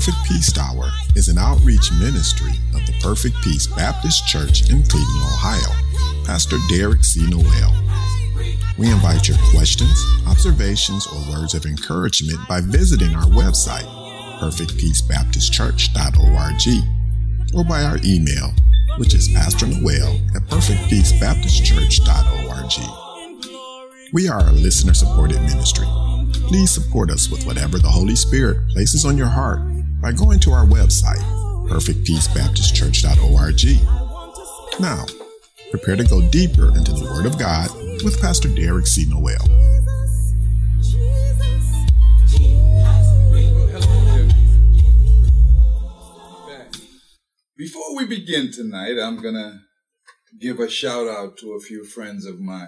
Perfect Peace Hour is an outreach ministry of the Perfect Peace Baptist Church in Cleveland, Ohio. Pastor Derek C. Noel. We invite your questions, observations, or words of encouragement by visiting our website, perfectpeacebaptistchurch.org, or by our email, which is pastornoel@perfectpeacebaptistchurch.org. We are a listener-supported ministry. Please support us with whatever the Holy Spirit places on your heart by going to our website, perfectpeacebaptistchurch.org. Now, prepare to go deeper into the Word of God with Pastor Derek C. Noel. Before we begin tonight, I'm going to give a shout out to a few friends of mine.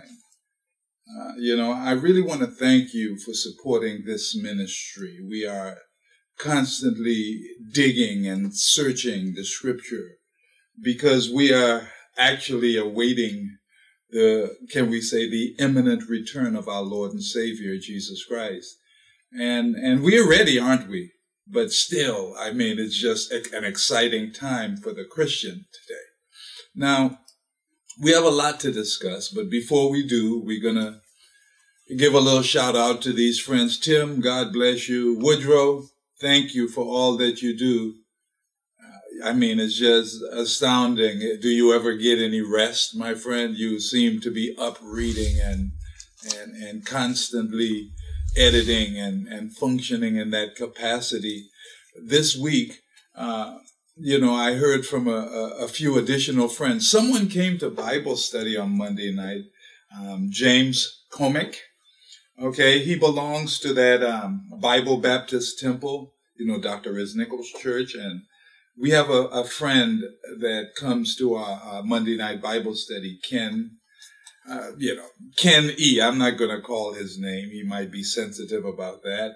I really want to thank you for supporting this ministry. We are constantly digging and searching the scripture because we are actually awaiting the imminent return of our Lord and Savior, Jesus Christ. And we are ready, aren't we? But still, it's just an exciting time for the Christian today. Now, we have a lot to discuss, but before we do, we're going to give a little shout out to these friends. Tim, God bless you. Woodrow, thank you for all that you do. It's just astounding. Do you ever get any rest, my friend? You seem to be up reading and constantly editing and functioning in that capacity. This week, I heard from a few additional friends. Someone came to Bible study on Monday night, James Comic. Okay, he belongs to that Bible Baptist Temple, Dr. Nichols Church. And we have a friend that comes to our Monday night Bible study, Ken. Ken E. I'm not going to call his name. He might be sensitive about that.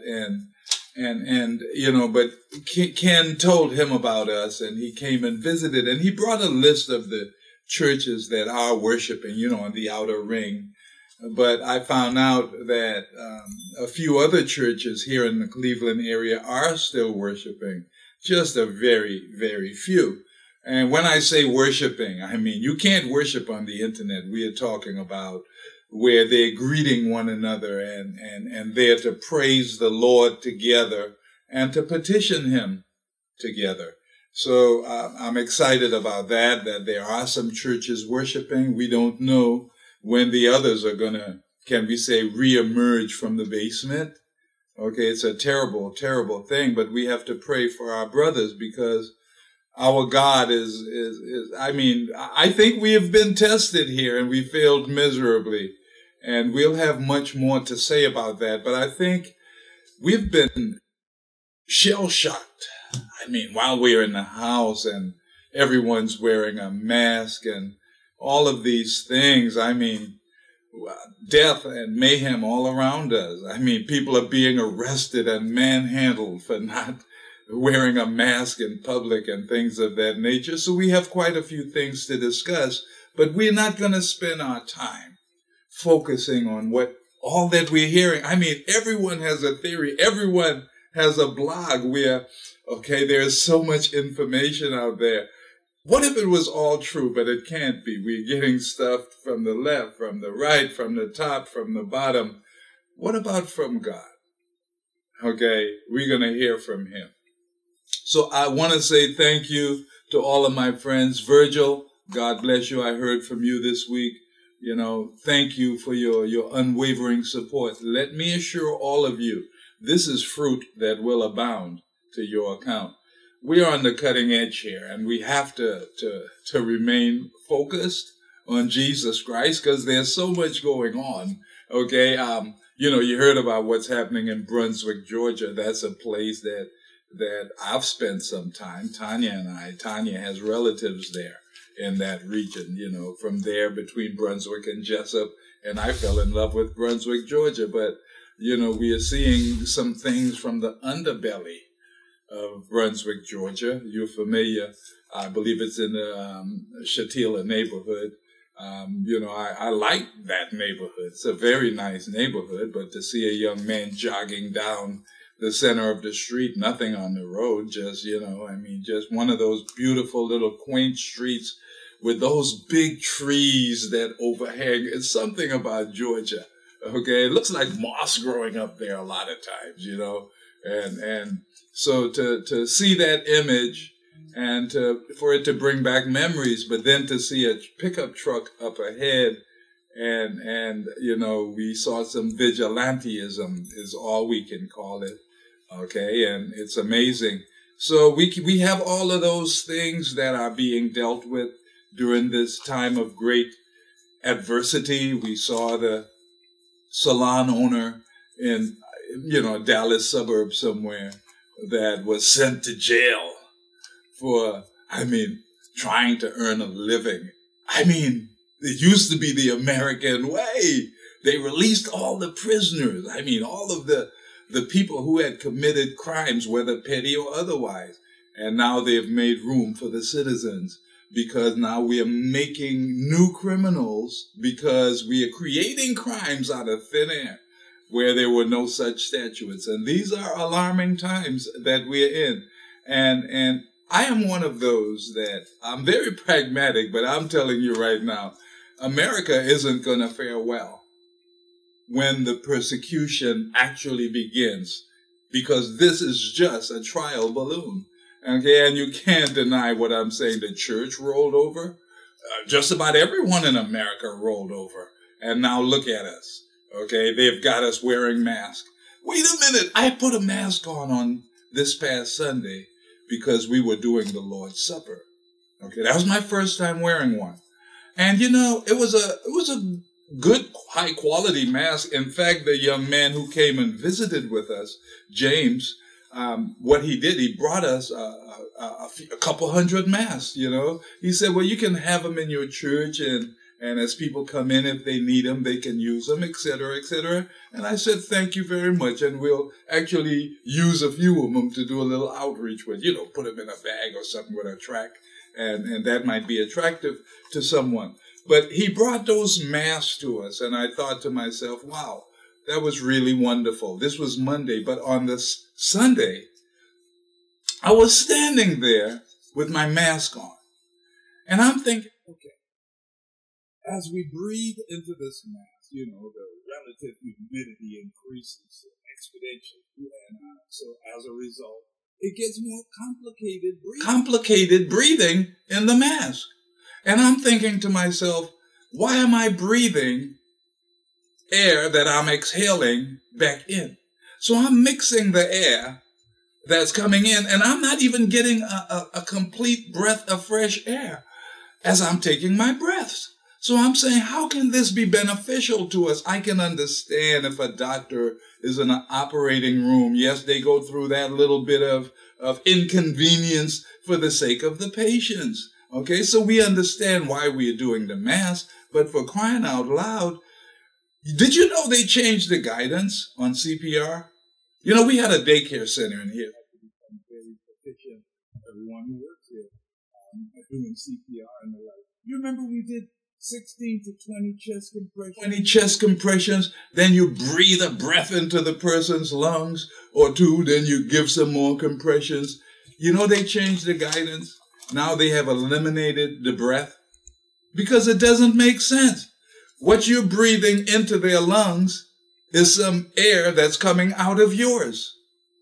But Ken told him about us, and he came and visited, and he brought a list of the churches that are worshiping, in the outer ring. But I found out that a few other churches here in the Cleveland area are still worshiping, just a very, very few. And when I say worshiping, you can't worship on the internet. We are talking about where they're greeting one another and they're to praise the Lord together and to petition Him together. So I'm excited about that there are some churches worshiping. We don't know when the others are going to, reemerge from the basement. Okay, it's a terrible, terrible thing, but we have to pray for our brothers because our God I think we have been tested here and we failed miserably. And we'll have much more to say about that. But I think we've been shell-shocked. While we're in the house and everyone's wearing a mask and all of these things, death and mayhem all around us. People are being arrested and manhandled for not wearing a mask in public and things of that nature. So we have quite a few things to discuss, but we're not going to spend our time focusing on all that we're hearing. Everyone has a theory. Everyone has a blog where, there's so much information out there. What if it was all true, but it can't be? We're getting stuff from the left, from the right, from the top, from the bottom. What about from God? We're going to hear from Him. So I want to say thank you to all of my friends. Virgil, God bless you. I heard from you this week. Thank you for your unwavering support. Let me assure all of you, this is fruit that will abound to your account. We are on the cutting edge here, and we have to remain focused on Jesus Christ because there's so much going on. You heard about what's happening in Brunswick, Georgia. That's a place that I've spent some time. Tanya has relatives there in that region, from there between Brunswick and Jessup. And I fell in love with Brunswick, Georgia. But, we are seeing some things from the underbelly of Brunswick, Georgia. You're familiar. I believe it's in the Shatila neighborhood. I like that neighborhood. It's a very nice neighborhood. But to see a young man jogging down the center of the street, nothing on the road, just, just one of those beautiful little quaint streets with those big trees that overhang. It's something about Georgia. Okay. It looks like moss growing up there a lot of times, and so to see that image and for it to bring back memories, but then to see a pickup truck up ahead and we saw some vigilantism is all we can call it. Okay. And it's amazing. So we have all of those things that are being dealt with during this time of great adversity. We saw the salon owner in, a Dallas suburb somewhere that was sent to jail for, trying to earn a living. It used to be the American way. They released all the prisoners. All of the people who had committed crimes, whether petty or otherwise. And now they've made room for the citizens because now we are making new criminals because we are creating crimes out of thin air where there were no such statutes. And these are alarming times that we're in. And I am one of those that I'm very pragmatic, but I'm telling you right now, America isn't going to fare well when the persecution actually begins, because this is just a trial balloon. Okay, and you can't deny what I'm saying. The church rolled over. Just about everyone in America rolled over. And now look at us. Okay, they've got us wearing masks. Wait a minute, I put a mask on this past Sunday because we were doing the Lord's Supper. Okay, that was my first time wearing one. And it was a good, high quality mask. In fact, the young man who came and visited with us, James, what he did, he brought us a couple hundred masks, He said, well, you can have them in your church and as people come in, if they need them, they can use them, et cetera, et cetera. And I said, thank you very much. And we'll actually use a few of them to do a little outreach with, put them in a bag or something with a track. And that might be attractive to someone. But he brought those masks to us. And I thought to myself, wow, that was really wonderful. This was Monday. But on this Sunday, I was standing there with my mask on. And I'm thinking, okay, as we breathe into this mask, the relative humidity increases exponentially. And so as a result, it gets more complicated breathing in the mask. And I'm thinking to myself, why am I breathing air that I'm exhaling back in? So I'm mixing the air that's coming in, and I'm not even getting a complete breath of fresh air as I'm taking my breaths. So I'm saying, how can this be beneficial to us? I can understand if a doctor is in an operating room. Yes, they go through that little bit of inconvenience for the sake of the patients. Okay, so we understand why we are doing the mask, but for crying out loud, did you know they changed the guidance on CPR? We had a daycare center in here. Very proficient, everyone who works here, doing CPR and the like. You remember we did 16 to 20 chest compressions. 20 chest compressions, then you breathe a breath into the person's lungs, or two, then you give some more compressions. They changed the guidance. Now they have eliminated the breath because it doesn't make sense. What you're breathing into their lungs is some air that's coming out of yours.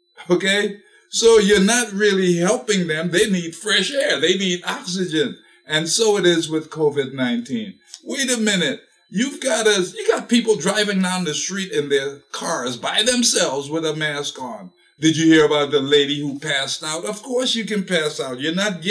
Okay? So you're not really helping them. They need fresh air. They need oxygen. And so it is with COVID-19. Wait a minute. You got people driving down the street in their cars by themselves with a mask on. Did you hear about the lady who passed out? Of course you can pass out. You're not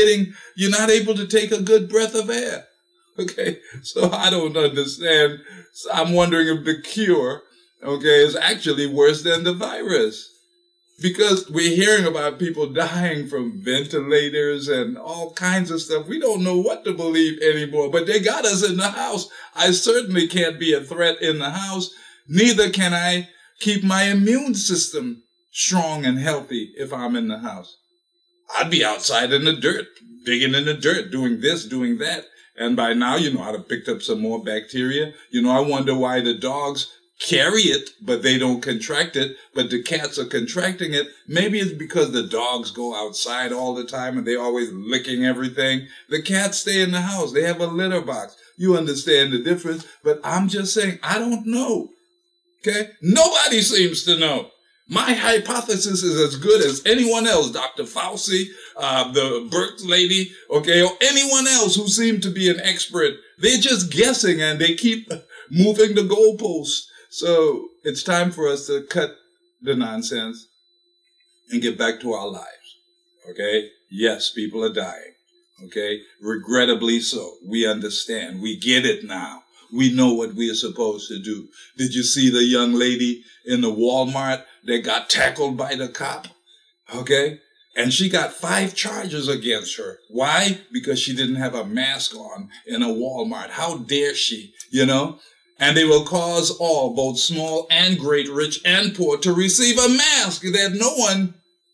able to take a good breath of air. Okay. So I don't understand. So I'm wondering if the cure, is actually worse than the virus. Because we're hearing about people dying from ventilators and all kinds of stuff. We don't know what to believe anymore, but they got us in the house. I certainly can't be a threat in the house. Neither can I keep my immune system strong and healthy if I'm in the house. I'd be outside in the dirt, digging in the dirt, doing this, doing that. And by now, I'd have picked up some more bacteria. I wonder why the dogs carry it, but they don't contract it, but the cats are contracting it. Maybe it's because the dogs go outside all the time and they're always licking everything. The cats stay in the house. They have a litter box. You understand the difference, but I'm just saying, I don't know. Okay? Nobody seems to know. My hypothesis is as good as anyone else, Dr. Fauci, the Birx lady, okay, or anyone else who seemed to be an expert. They're just guessing and they keep moving the goalposts. So it's time for us to cut the nonsense and get back to our lives, okay? Yes, people are dying, okay? Regrettably so. We understand. We get it now. We know what we are supposed to do. Did you see the young lady in the Walmart that got tackled by the cop? Okay? And she got 5 charges against her. Why? Because she didn't have a mask on in a Walmart. How dare she, you know? And they will cause all, both small and great, rich and poor, to receive a mask that no one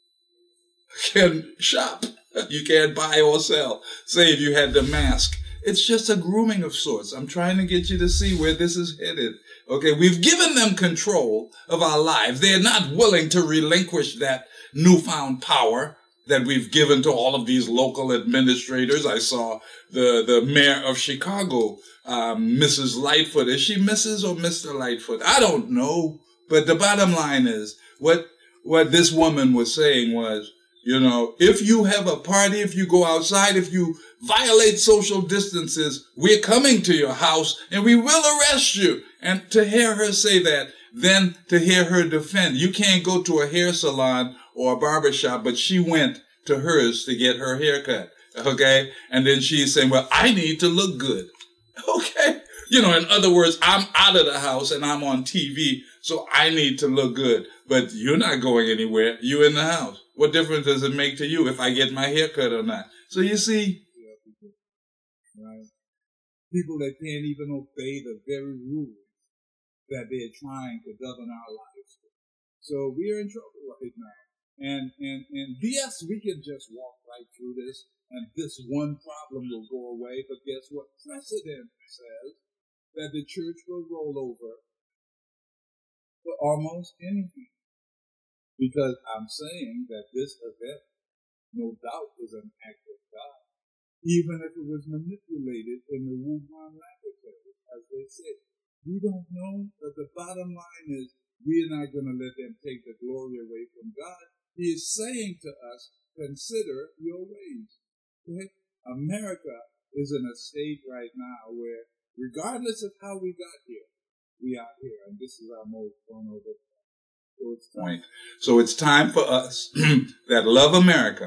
can shop. You can't buy or sell. Say if you had the mask. It's just a grooming of sorts. I'm trying to get you to see where this is headed. Okay, we've given them control of our lives. They're not willing to relinquish that newfound power that we've given to all of these local administrators. I saw the mayor of Chicago, Mrs. Lightfoot. Is she Mrs. or Mr. Lightfoot? I don't know. But the bottom line is what this woman was saying was, you know, if you have a party, if you go outside, if you violate social distances, we're coming to your house and we will arrest you. And to hear her say that, then to hear her defend, you can't go to a hair salon or a barber shop, but she went to hers to get her hair cut. Okay. And then she's saying, well, I need to look good. Okay. You know, in other words, I'm out of the house and I'm on TV, so I need to look good. But you're not going anywhere. You're in the house. What difference does it make to you if I get my hair cut or not? So you see, right? People that can't even obey the very rules that they're trying to govern our lives. So we're in trouble right now. And yes, we can just walk right through this and this one problem will go away. But guess what? Precedent says that the church will roll over for almost anything. Because I'm saying that this event, no doubt, is an act of God. Even if it was manipulated in the Wuhan laboratory, as they say. We don't know, but the bottom line is we're not going to let them take the glory away from God. He is saying to us, consider your ways. Okay? America is in a state right now where, regardless of how we got here, we are here, and this is our most vulnerable point. So it's time for us that love America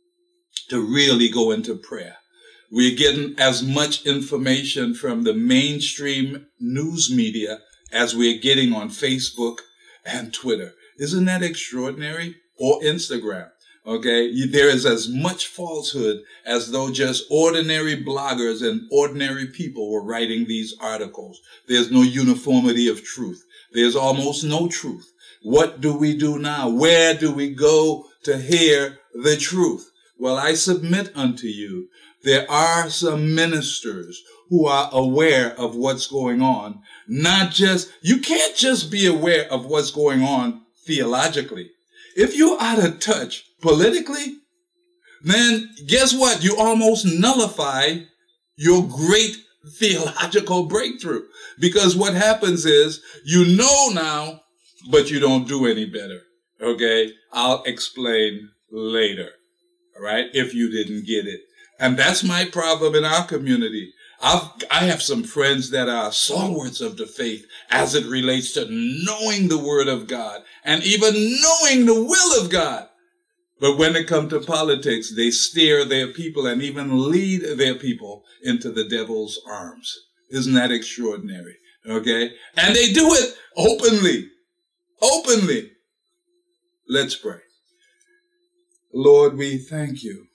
to really go into prayer. We're getting as much information from the mainstream news media as we're getting on Facebook and Twitter. Isn't that extraordinary? Or Instagram. Okay, there is as much falsehood as though just ordinary bloggers and ordinary people were writing these articles. There's no uniformity of truth. There's almost no truth. What do we do now? Where do we go to hear the truth? Well, I submit unto you, there are some ministers who are aware of what's going on. You can't just be aware of what's going on theologically. If you're out of touch politically, then guess what? You almost nullify your great theological breakthrough. Because what happens is, you know now, but you don't do any better. Okay? I'll explain later. All right? If you didn't get it. And that's my problem in our community. I have some friends that are stalwarts of the faith as it relates to knowing the word of God and even knowing the will of God. But when it comes to politics, they steer their people and even lead their people into the devil's arms. Isn't that extraordinary? Okay? And they do it openly. Openly. Let's pray. Lord, we thank you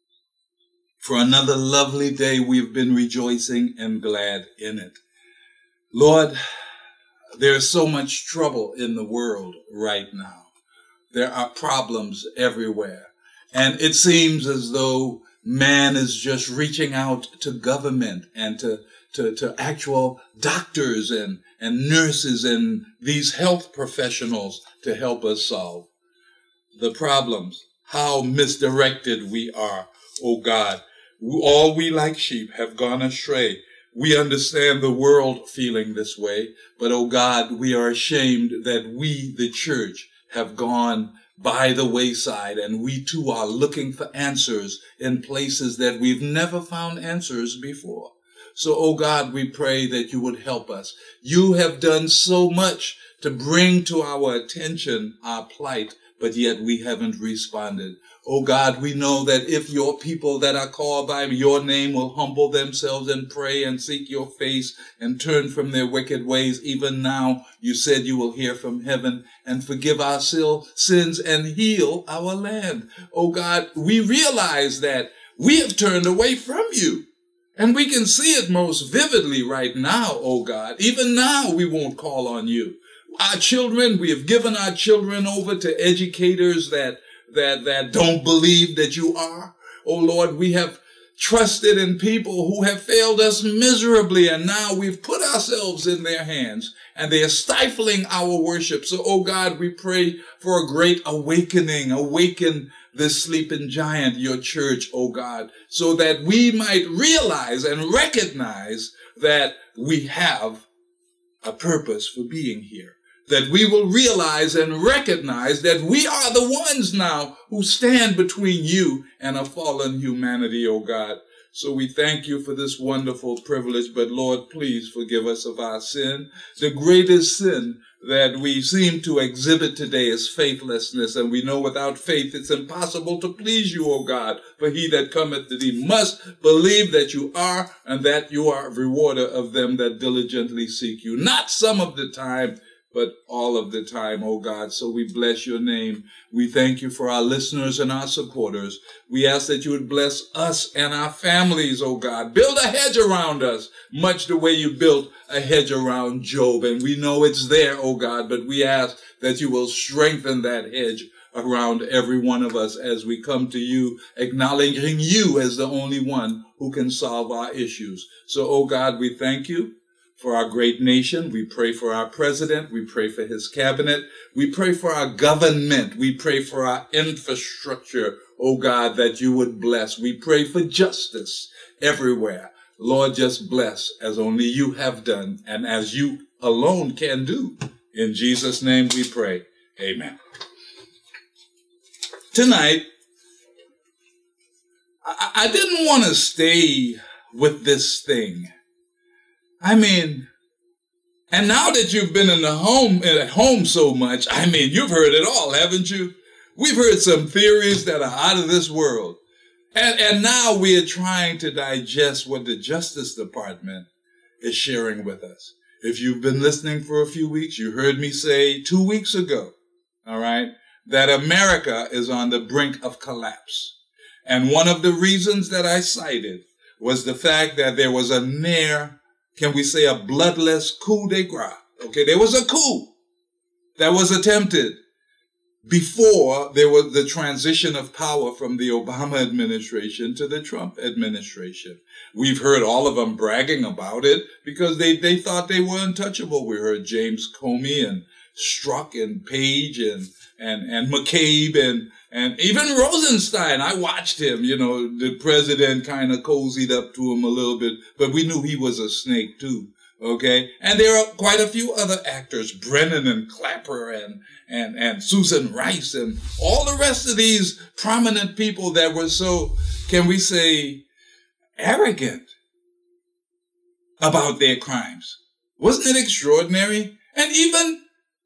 for another lovely day. We've been rejoicing and glad in it. Lord, there's so much trouble in the world right now. There are problems everywhere. And it seems as though man is just reaching out to government and to to actual doctors and nurses and these health professionals to help us solve the problems. How misdirected we are, oh God. All we like sheep have gone astray. We understand the world feeling this way, but oh God, we are ashamed that we, the church, have gone by the wayside, and we too are looking for answers in places that we've never found answers before. So, oh God, we pray that you would help us. You have done so much to bring to our attention our plight, but yet we haven't responded. Oh God, we know that if your people that are called by your name will humble themselves and pray and seek your face and turn from their wicked ways, even now you said you will hear from heaven and forgive our sins and heal our land. Oh God, we realize that we have turned away from you. And we can see it most vividly right now, oh God. Even now we won't call on you. Our children, we have given our children over to educators that don't believe that you are. Oh Lord, we have trusted in people who have failed us miserably, and now we've put ourselves in their hands and they are stifling our worship. So, oh God, we pray for a great awakening. Awaken this sleeping giant, your church, oh God, so that we might realize and recognize that we have a purpose for being here. That we will realize and recognize that we are the ones now who stand between you and a fallen humanity, oh God. So we thank you for this wonderful privilege, but Lord, please forgive us of our sin. The greatest sin that we seem to exhibit today is faithlessness, and we know without faith it's impossible to please you, O God. For he that cometh to thee must believe that you are, and that you are a rewarder of them that diligently seek you. Not some of the time, but all of the time, oh God. So we bless your name. We thank you for our listeners and our supporters. We ask that you would bless us and our families, oh God. Build a hedge around us, much the way you built a hedge around Job. And we know it's there, oh God, but we ask that you will strengthen that hedge around every one of us as we come to you, acknowledging you as the only one who can solve our issues. So, oh God, we thank you for our great nation. We pray for our president. We pray for his cabinet. We pray for our government. We pray for our infrastructure, oh God, that you would bless. We pray for justice everywhere. Lord, just bless as only you have done and as you alone can do. In Jesus' name we pray. Amen. Tonight, I didn't want to stay with this thing. I mean, and now that you've been at home so much, I mean, you've heard it all, haven't you? We've heard some theories that are out of this world. And now we are trying to digest what the Justice Department is sharing with us. If you've been listening for a few weeks, you heard me say 2 weeks ago, all right, that America is on the brink of collapse. And one of the reasons that I cited was the fact that there was a can we say a bloodless coup de grace? Okay, there was a coup that was attempted before there was the transition of power from the Obama administration to the Trump administration. We've heard all of them bragging about it because they thought they were untouchable. We heard James Comey and Strzok and Page and McCabe and even Rosenstein. I watched him, you know, the president kind of cozied up to him a little bit, but we knew he was a snake too. Okay. And there are quite a few other actors, Brennan and Clapper and Susan Rice and all the rest of these prominent people that were so, can we say, arrogant about their crimes. Wasn't it extraordinary? And even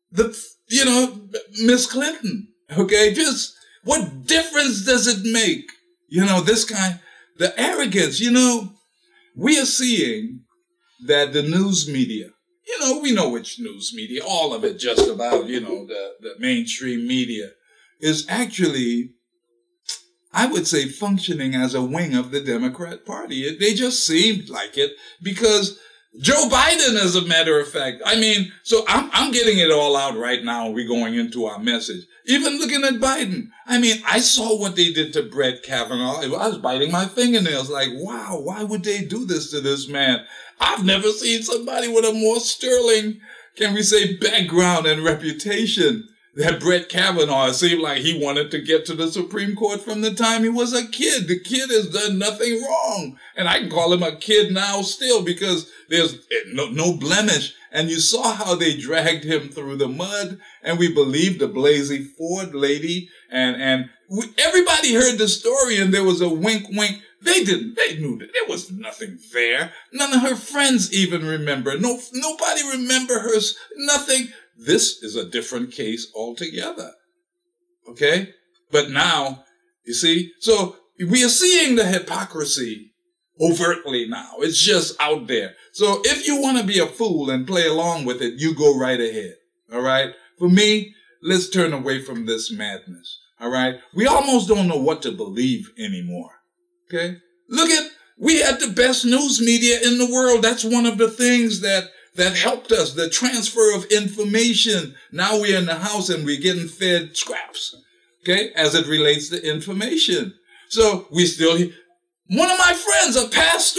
Miss Clinton, okay, just what difference does it make? You know, this kind, the arrogance, we are seeing that the news media, we know which news media, all of it just about, the mainstream media is actually, I would say, functioning as a wing of the Democrat Party. They just seemed like it because Joe Biden, as a matter of fact. I mean, so I'm getting it all out right now. We're going into our message. Even looking at Biden. I mean, I saw what they did to Brett Kavanaugh. I was biting my fingernails like, wow, why would they do this to this man? I've never seen somebody with a more sterling, can we say, background and reputation. That Brett Kavanaugh, it seemed like he wanted to get to the Supreme Court from the time he was a kid. The kid has done nothing wrong. And I can call him a kid now still because there's no blemish. And you saw how they dragged him through the mud. And we believed the Blasey Ford lady. And everybody heard the story and there was a wink. They knew that there was nothing there. None of her friends even remember. Nobody remember her, nothing. This is a different case altogether. Okay? But now, you see, so we are seeing the hypocrisy overtly now. It's just out there. So if you want to be a fool and play along with it, you go right ahead. All right? For me, let's turn away from this madness. All right? We almost don't know what to believe anymore. Okay? We had the best news media in the world. That's one of the things that helped us, the transfer of information. Now we're in the house and we're getting fed scraps, okay, as it relates to information. So one of my friends, a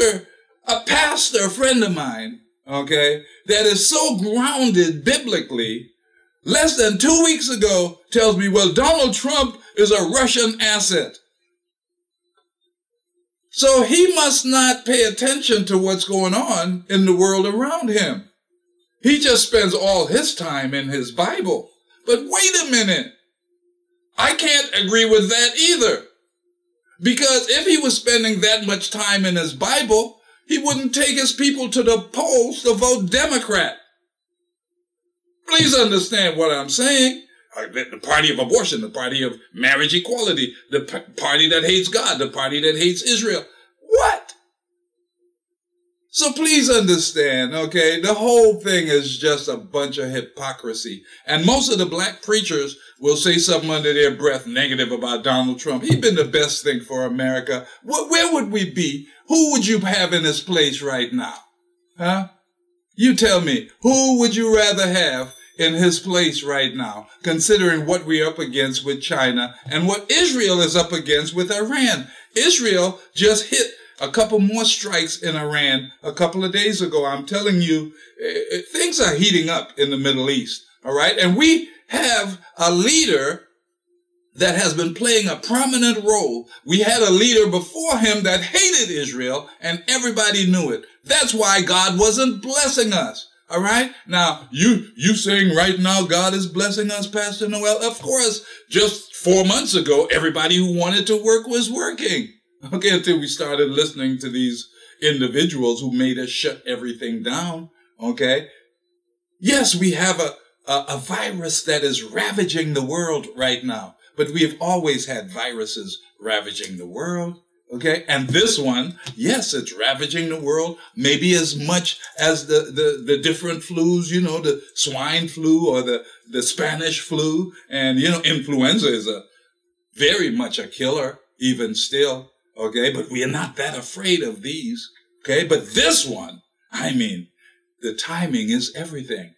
friend of mine, okay, that is so grounded biblically, less than 2 weeks ago tells me, well, Donald Trump is a Russian asset. So he must not pay attention to what's going on in the world around him. He just spends all his time in his Bible. But wait a minute. I can't agree with that either. Because if he was spending that much time in his Bible, he wouldn't take his people to the polls to vote Democrat. Please understand what I'm saying. The party of abortion, the party of marriage equality, the party that hates God, the party that hates Israel. What? So please understand, okay, the whole thing is just a bunch of hypocrisy. And most of the black preachers will say something under their breath negative about Donald Trump. He's been the best thing for America. Where would we be? Who would you have in his place right now? Huh? You tell me, who would you rather have in his place right now, considering what we're up against with China and what Israel is up against with Iran? Israel just hit a couple more strikes in Iran a couple of days ago. I'm telling you, things are heating up in the Middle East. All right. And we have a leader that has been playing a prominent role. We had a leader before him that hated Israel and everybody knew it. That's why God wasn't blessing us. All right. Now, you saying right now God is blessing us, Pastor Noel? Of course, just 4 months ago, everybody who wanted to work was working. Okay, until we started listening to these individuals who made us shut everything down. Okay. Yes, we have a virus that is ravaging the world right now, but we have always had viruses ravaging the world. Okay. And this one, yes, it's ravaging the world, maybe as much as the different flus, you know, the swine flu or the Spanish flu. And, you know, influenza is very much a killer, even still. Okay. But we are not that afraid of these. Okay. But this one, I mean, the timing is everything.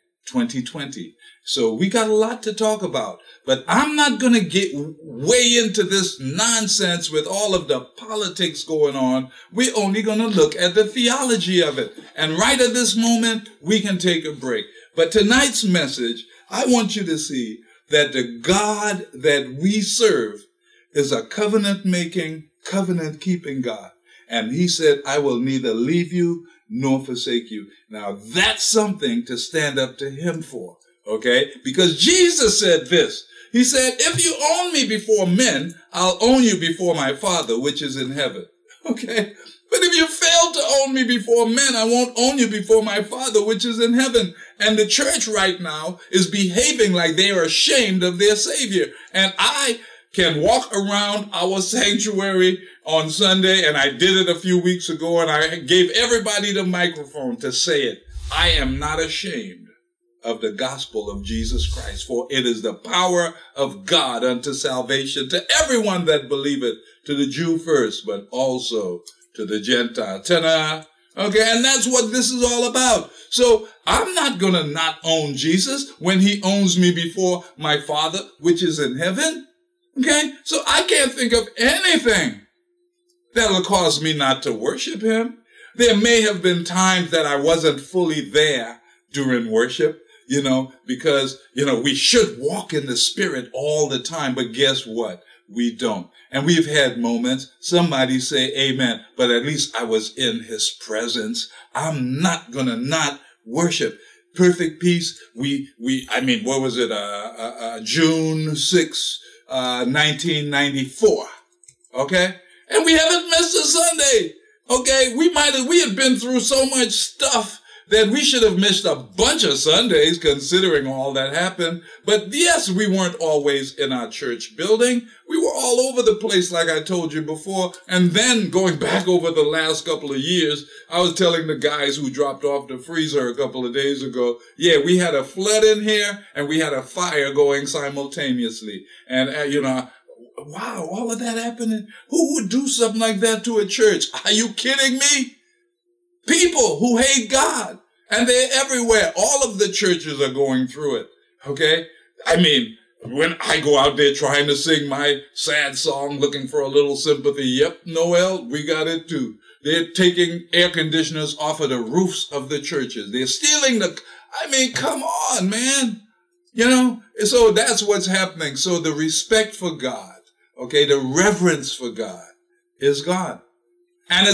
2020. So we got a lot to talk about, but I'm not going to get way into this nonsense with all of the politics going on. We're only going to look at the theology of it. And right at this moment, we can take a break. But tonight's message, I want you to see that the God that we serve is a covenant-making, covenant-keeping God. And he said, I will neither leave you nor forsake you. Now, that's something to stand up to him for, okay? Because Jesus said this. He said, if you own me before men, I'll own you before my Father, which is in heaven, okay? But if you fail to own me before men, I won't own you before my Father, which is in heaven. And the church right now is behaving like they are ashamed of their Savior. And I can walk around our sanctuary on Sunday, and I did it a few weeks ago, and I gave everybody the microphone to say it. I am not ashamed of the gospel of Jesus Christ, for it is the power of God unto salvation to everyone that believeth, to the Jew first, but also to the Gentile. Ta-da! Okay, and that's what this is all about. So I'm not going to not own Jesus when he owns me before my Father, which is in heaven. Okay, so I can't think of anything that'll cause me not to worship him. There may have been times that I wasn't fully there during worship, because, we should walk in the Spirit all the time. But guess what? We don't. And we've had moments, somebody say amen, but at least I was in his presence. I'm not going to not worship. Perfect Peace. What was it? June 6, 1994. Okay. And we haven't missed a Sunday. Okay. We had been through so much stuff that we should have missed a bunch of Sundays considering all that happened. But yes, we weren't always in our church building. We were all over the place, like I told you before. And then going back over the last couple of years, I was telling the guys who dropped off the freezer a couple of days ago, yeah, we had a flood in here and we had a fire going simultaneously. And, wow, all of that happening. Who would do something like that to a church? Are you kidding me? People who hate God, and they're everywhere. All of the churches are going through it. Okay. When I go out there trying to sing my sad song, looking for a little sympathy. Yep. Noel, we got it too. They're taking air conditioners off of the roofs of the churches. They're stealing come on, man. So that's what's happening. So the respect for God, okay, the reverence for God is gone. And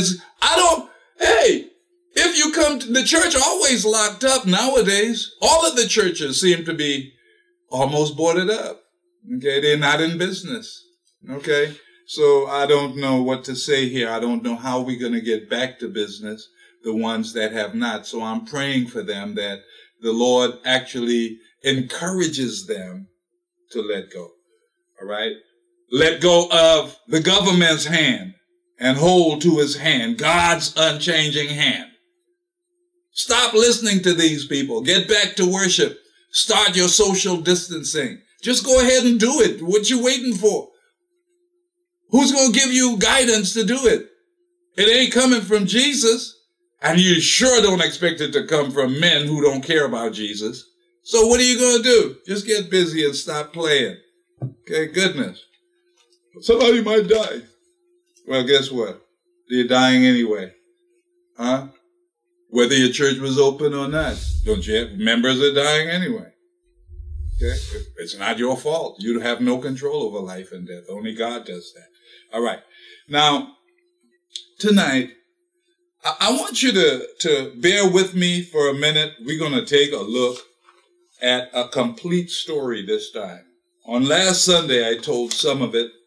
if you come to the church, always locked up nowadays. All of the churches seem to be almost boarded up. Okay, they're not in business. Okay, so I don't know what to say here. I don't know how we're going to get back to business, the ones that have not. So I'm praying for them that the Lord actually encourages them to let go. All right, let go of the government's hand and hold to his hand, God's unchanging hand. Stop listening to these people. Get back to worship. Start your social distancing. Just go ahead and do it. What you waiting for? Who's going to give you guidance to do it? It ain't coming from Jesus. And you sure don't expect it to come from men who don't care about Jesus. So what are you going to do? Just get busy and stop playing. Okay, goodness. Somebody might die. Well, guess what? They're dying anyway. Huh? Whether your church was open or not. Don't you have members are dying anyway? Okay? It's not your fault. You have no control over life and death. Only God does that. All right. Now, tonight, I want you to bear with me for a minute. We're going to take a look at a complete story this time. On last Sunday, I told some of it.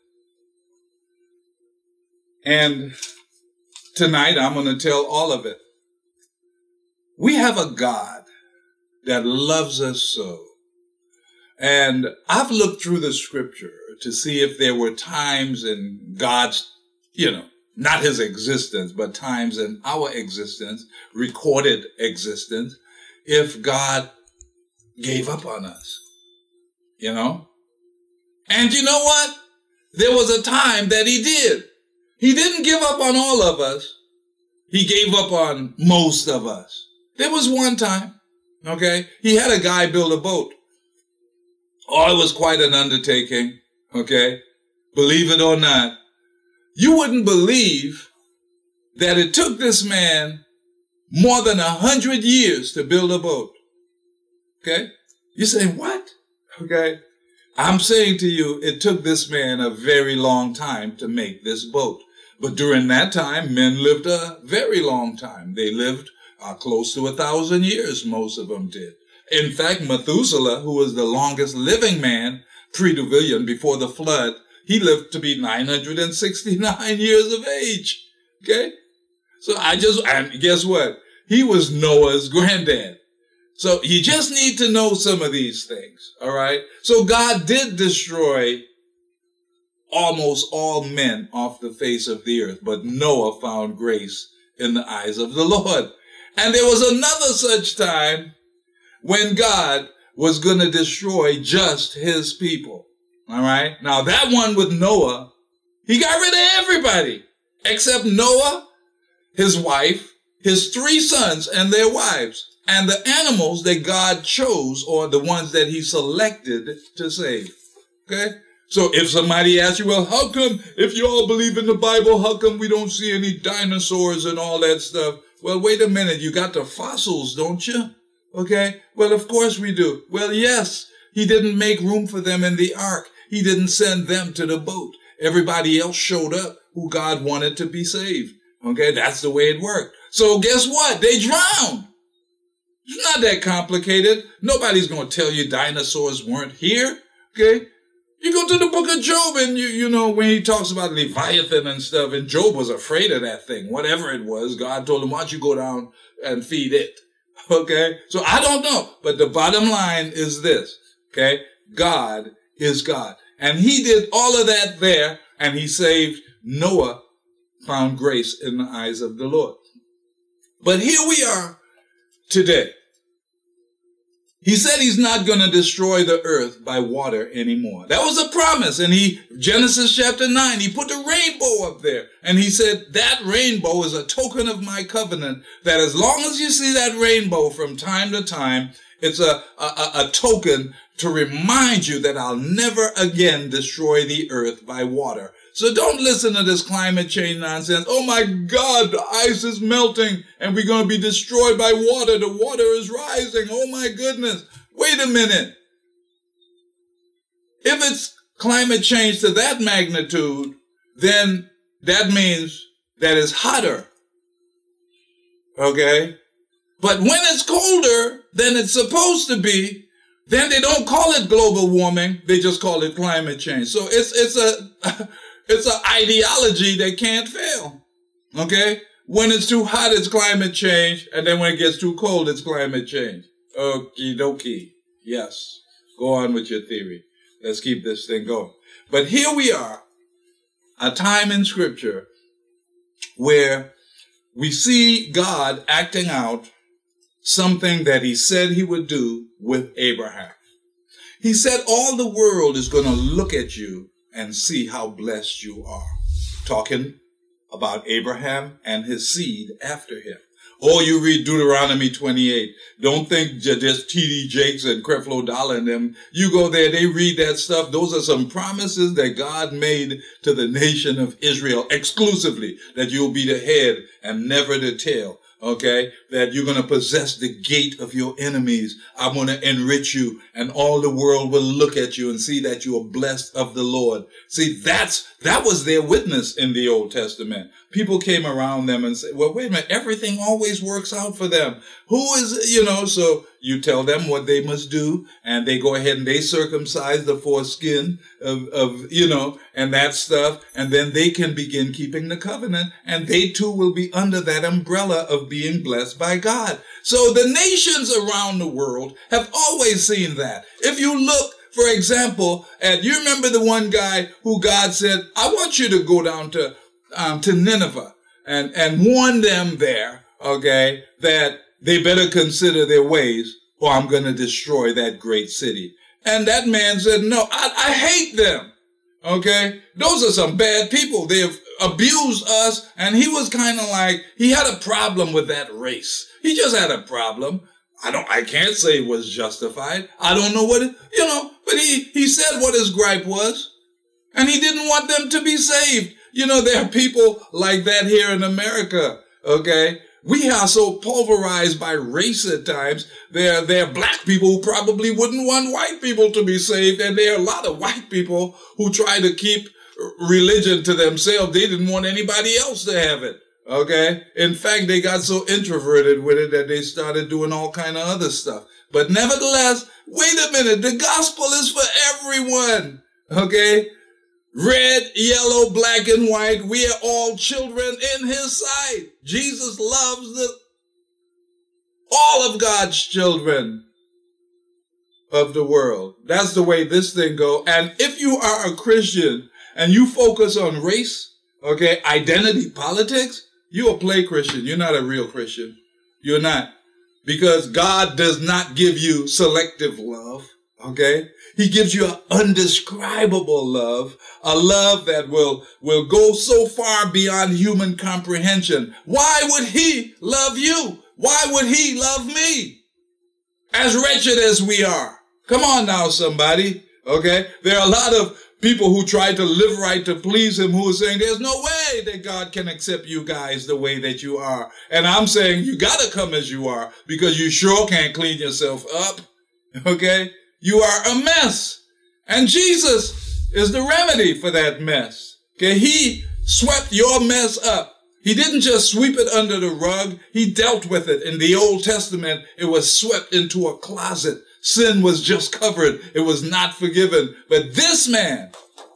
And tonight, I'm going to tell all of it. We have a God that loves us so. And I've looked through the scripture to see if there were times in God's, not his existence, but times in our existence, recorded existence, if God gave up on us, And you know what? There was a time that he did. He didn't give up on all of us. He gave up on most of us. There was one time, okay? He had a guy build a boat. Oh, it was quite an undertaking, okay? Believe it or not. You wouldn't believe that it took this man more than 100 years to build a boat, okay? You say, what? Okay? I'm saying to you, it took this man a very long time to make this boat. But during that time, men lived a very long time. They lived close to 1,000 years, most of them did. In fact, Methuselah, who was the longest living man pre-diluvian before the flood, he lived to be 969 years of age. Okay? So and guess what? He was Noah's granddad. So you just need to know some of these things. All right? So God did destroy almost all men off the face of the earth, but Noah found grace in the eyes of the Lord. And there was another such time when God was going to destroy just his people. All right. Now that one with Noah, he got rid of everybody except Noah, his wife, his 3 sons and their wives, and the animals that God chose, or the ones that he selected to save. Okay? So if somebody asks you, well, how come, if you all believe in the Bible, how come we don't see any dinosaurs and all that stuff? Well, wait a minute. You got the fossils, don't you? Okay? Well, of course we do. Well, yes, he didn't make room for them in the ark. He didn't send them to the boat. Everybody else showed up who God wanted to be saved. Okay? That's the way it worked. So guess what? They drowned. It's not that complicated. Nobody's going to tell you dinosaurs weren't here. Okay? You go to the book of Job and you know, when he talks about Leviathan and stuff, and Job was afraid of that thing, whatever it was, God told him, why don't you go down and feed it? Okay? So I don't know. But the bottom line is this. Okay? God is God. And he did all of that there, and he saved Noah, found grace in the eyes of the Lord. But here we are today. He said he's not going to destroy the earth by water anymore. That was a promise. And Genesis chapter 9, he put the rainbow up there. And he said that rainbow is a token of my covenant, that as long as you see that rainbow from time to time, it's a token to remind you that I'll never again destroy the earth by water. So don't listen to this climate change nonsense. Oh my God, the ice is melting and we're going to be destroyed by water. The water is rising. Oh my goodness. Wait a minute. If it's climate change to that magnitude, then that means that it's hotter. Okay? But when it's colder than it's supposed to be, then they don't call it global warming. They just call it climate change. So it's an ideology that can't fail. Okay? When it's too hot, it's climate change. And then when it gets too cold, it's climate change. Okie dokie. Yes. Go on with your theory. Let's keep this thing going. But here we are, a time in Scripture where we see God acting out something that he said he would do with Abraham. He said all the world is going to look at you and see how blessed you are. Talking about Abraham and his seed after him. Or you read Deuteronomy 28. Don't think just T.D. Jakes and Creflo Dollar and them. You go there, they read that stuff. Those are some promises that God made to the nation of Israel exclusively, that you'll be the head and never the tail. Okay, that you're going to possess the gate of your enemies. I'm going to enrich you, and all the world will look at you and see that you are blessed of the Lord. See, that was their witness in the Old Testament. People came around them and said, well, wait a minute, everything always works out for them. Who is, so you tell them what they must do, and they go ahead and they circumcise the foreskin of and that stuff, and then they can begin keeping the covenant, and they too will be under that umbrella of being blessed by God. So the nations around the world have always seen that. If you look, for example, you remember the one guy who God said, I want you to go down to Nineveh and warn them there, okay, that they better consider their ways or I'm going to destroy that great city. And that man said, no, I hate them. Okay. Those are some bad people. They've abused us. And he was kind of like, he had a problem with that race. He just had a problem. I can't say it was justified. I don't know what but he said what his gripe was. And he didn't want them to be saved. There are people like that here in America. Okay. We are so pulverized by race at times. There are black people who probably wouldn't want white people to be saved. And there are a lot of white people who try to keep religion to themselves. They didn't want anybody else to have it. Okay. In fact, they got so introverted with it that they started doing all kind of other stuff. But nevertheless, wait a minute. The gospel is for everyone. Okay. Red, yellow, black, and white, we are all children in his sight. Jesus loves all of God's children of the world. That's the way this thing goes. And if you are a Christian and you focus on race, okay, identity politics, you're a play Christian. You're not a real Christian. You're not. Because God does not give you selective love. Okay? He gives you an undescribable love, a love that will go so far beyond human comprehension. Why would he love you? Why would he love me? As wretched as we are. Come on now, somebody. Okay? There are a lot of people who try to live right to please him who are saying there's no way that God can accept you guys the way that you are. And I'm saying you got to come as you are because you sure can't clean yourself up. Okay? You are a mess. And Jesus is the remedy for that mess. Okay? He swept your mess up. He didn't just sweep it under the rug. He dealt with it. In the Old Testament, it was swept into a closet. Sin was just covered. It was not forgiven. But this man,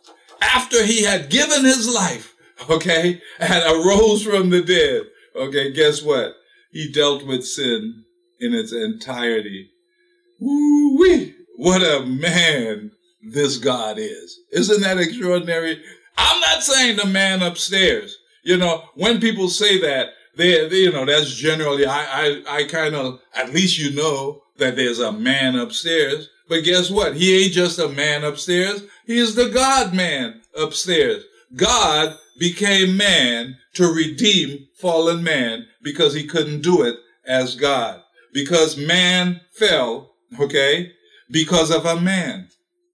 after he had given his life, okay, and arose from the dead, okay, guess what? He dealt with sin in its entirety. Woo-wee. What a man this God is. Isn't that extraordinary? I'm not saying the man upstairs. You know, when people say that, they you know, that's generally, I kind of, at least you know that there's a man upstairs. But guess what? He ain't just a man upstairs. He is the God-man upstairs. God became man to redeem fallen man because he couldn't do it as God. Because man fell, okay, because of a man.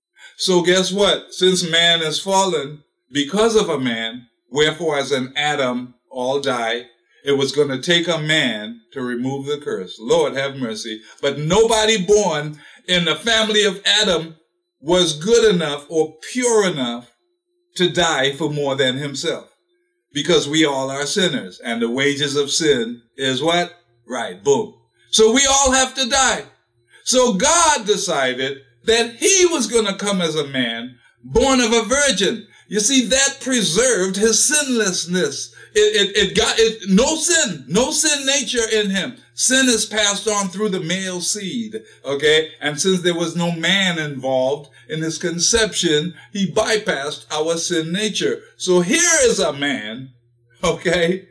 So guess what? Since man is fallen because of a man, wherefore as in Adam all die, it was going to take a man to remove the curse. Lord have mercy. But nobody born in the family of Adam was good enough or pure enough to die for more than himself. Because we all are sinners. And the wages of sin is what? Right, boom. So we all have to die. So God decided that he was going to come as a man born of a virgin. You see, that preserved his sinlessness. It got no sin nature in him. Sin is passed on through the male seed, okay? And since there was no man involved in his conception, he bypassed our sin nature. So here is a man, okay,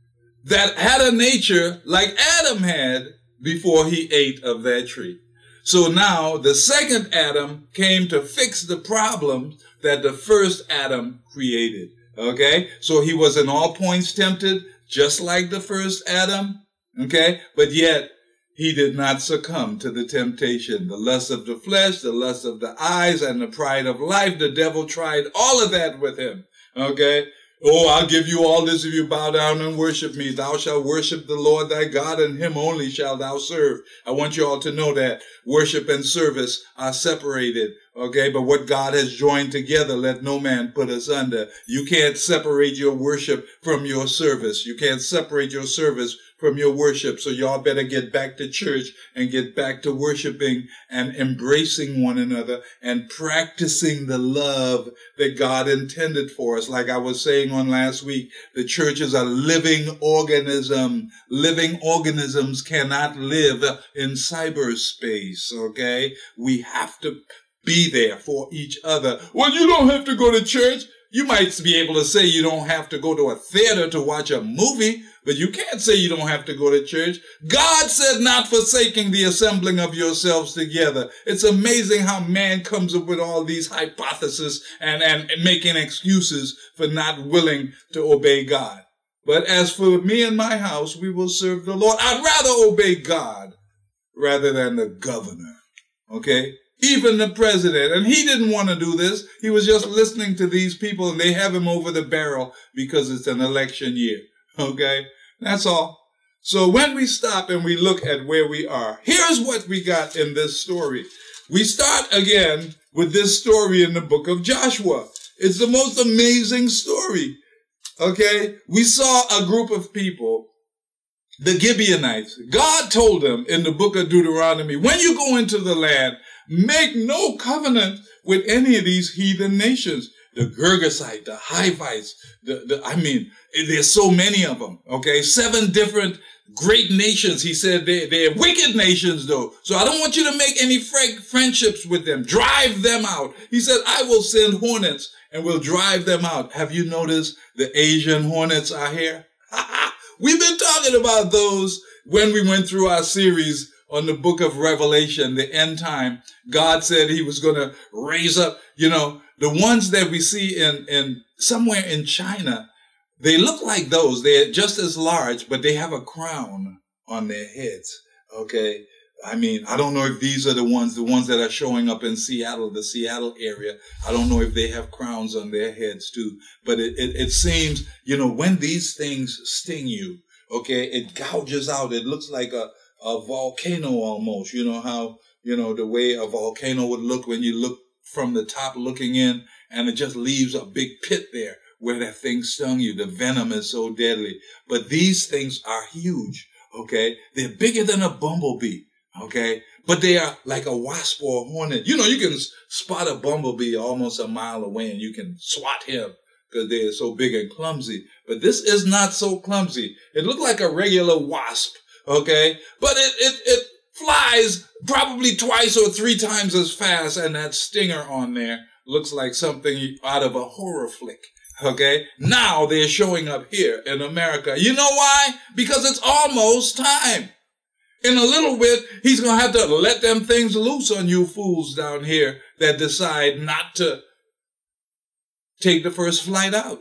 that had a nature like Adam had before he ate of that tree. So now the second Adam came to fix the problems that the first Adam created. Okay? So he was in all points tempted, just like the first Adam. Okay? But yet he did not succumb to the temptation. The lust of the flesh, the lust of the eyes, and the pride of life. The devil tried all of that with him. Okay? Oh, I'll give you all this if you bow down and worship me. Thou shalt worship the Lord thy God, and him only shalt thou serve. I want you all to know that worship and service are separated. Okay, but what God has joined together, let no man put us under. You can't separate your worship from your service. You can't separate your service from your worship. So y'all better get back to church and get back to worshiping and embracing one another and practicing the love that God intended for us. Like I was saying on last week, the church is a living organism. Living organisms cannot live in cyberspace, okay? We have to be there for each other. Well, you don't have to go to church. You might be able to say you don't have to go to a theater to watch a movie, but you can't say you don't have to go to church. God said not forsaking the assembling of yourselves together. It's amazing how man comes up with all these hypotheses and making excuses for not willing to obey God. But as for me and my house, we will serve the Lord. I'd rather obey God rather than the governor. Okay? Even the president. And he didn't want to do this. He was just listening to these people and they have him over the barrel because it's an election year. Okay? That's all. So when we stop and we look at where we are, here's what we got in this story. We start again with this story in the book of Joshua. It's the most amazing story. Okay? We saw a group of people, the Gibeonites. God told them in the book of Deuteronomy, when you go into the land, make no covenant with any of these heathen nations. The Girgasite, the Hivites, there's so many of them, okay? 7 different great nations. He said they're wicked nations, though. So I don't want you to make any friendships with them. Drive them out. He said, I will send hornets and will drive them out. Have you noticed the Asian hornets are here? We've been talking about those when we went through our series on the book of Revelation, the end time, God said he was going to raise up, the ones that we see in somewhere in China. They look like those. They're just as large, but they have a crown on their heads. Okay. I mean, I don't know if these are the ones that are showing up in Seattle, the Seattle area. I don't know if they have crowns on their heads too, but it seems, when these things sting you, okay, it gouges out. It looks like a volcano almost, how, the way a volcano would look when you look from the top looking in, and it just leaves a big pit there where that thing stung you. The venom is so deadly, but these things are huge. Okay. They're bigger than a bumblebee. Okay. But they are like a wasp or a hornet. You can spot a bumblebee almost a mile away and you can swat him because they're so big and clumsy. But this is not so clumsy. It looked like a regular wasp. Okay. But it flies probably twice or three times as fast. And that stinger on there looks like something out of a horror flick. Okay. Now they're showing up here in America. You know why? Because it's almost time. In a little bit, he's going to have to let them things loose on you fools down here that decide not to take the first flight out.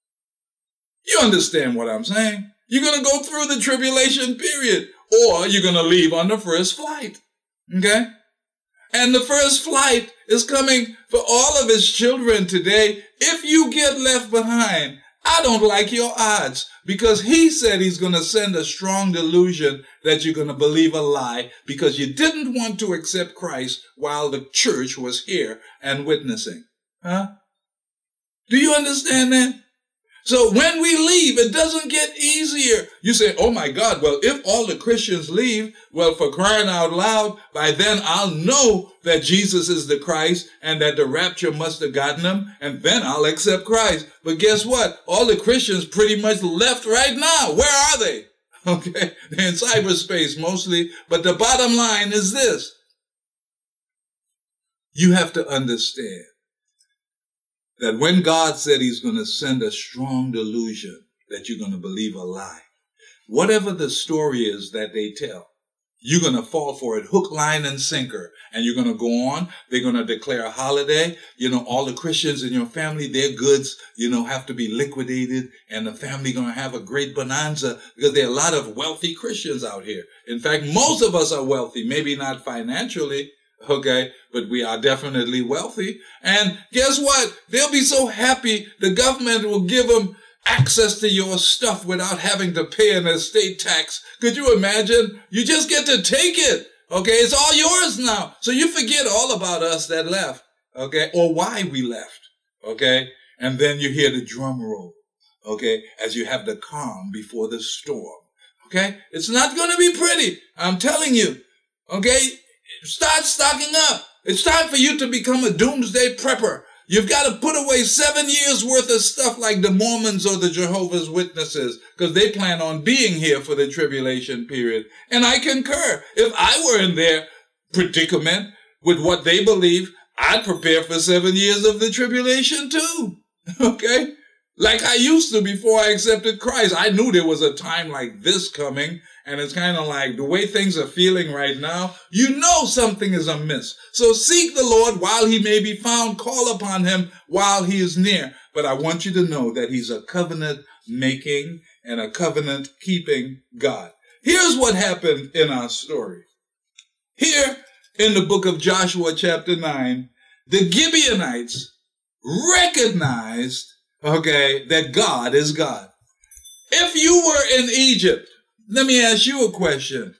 You understand what I'm saying? You're going to go through the tribulation period, or you're going to leave on the first flight. Okay? And the first flight is coming for all of his children today. If you get left behind, I don't like your odds, because he said he's going to send a strong delusion that you're going to believe a lie because you didn't want to accept Christ while the church was here and witnessing. Huh? Do you understand that? So when we leave, it doesn't get easier. You say, oh my God, well, if all the Christians leave, well, for crying out loud, by then I'll know that Jesus is the Christ and that the rapture must have gotten him, and then I'll accept Christ. But guess what? All the Christians pretty much left right now. Where are they? Okay, they're in cyberspace mostly. But the bottom line is this. You have to understand that when God said he's going to send a strong delusion that you're going to believe a lie, whatever the story is that they tell, you're going to fall for it hook, line, and sinker. And you're going to go on. They're going to declare a holiday. All the Christians in your family, their goods, have to be liquidated. And the family going to have a great bonanza because there are a lot of wealthy Christians out here. In fact, most of us are wealthy, maybe not financially. Okay, but we are definitely wealthy. And guess what? They'll be so happy the government will give them access to your stuff without having to pay an estate tax. Could you imagine? You just get to take it. Okay, it's all yours now. So you forget all about us that left. Okay, or why we left. Okay, and then you hear the drum roll. Okay, as you have the calm before the storm. Okay, it's not going to be pretty. I'm telling you. Okay. Start stocking up. It's time for you to become a doomsday prepper. You've got to put away 7 years worth of stuff like the Mormons or the Jehovah's Witnesses, because they plan on being here for the tribulation period. And I concur. If I were in their predicament with what they believe, I'd prepare for 7 years of the tribulation too. Okay? Like I used to before I accepted Christ. I knew there was a time like this coming. And it's kind of like the way things are feeling right now, something is amiss. So seek the Lord while he may be found. Call upon him while he is near. But I want you to know that he's a covenant making and a covenant keeping God. Here's what happened in our story. Here in the book of Joshua chapter 9, the Gibeonites recognized, that God is God. If you were in Egypt, let me ask you a question.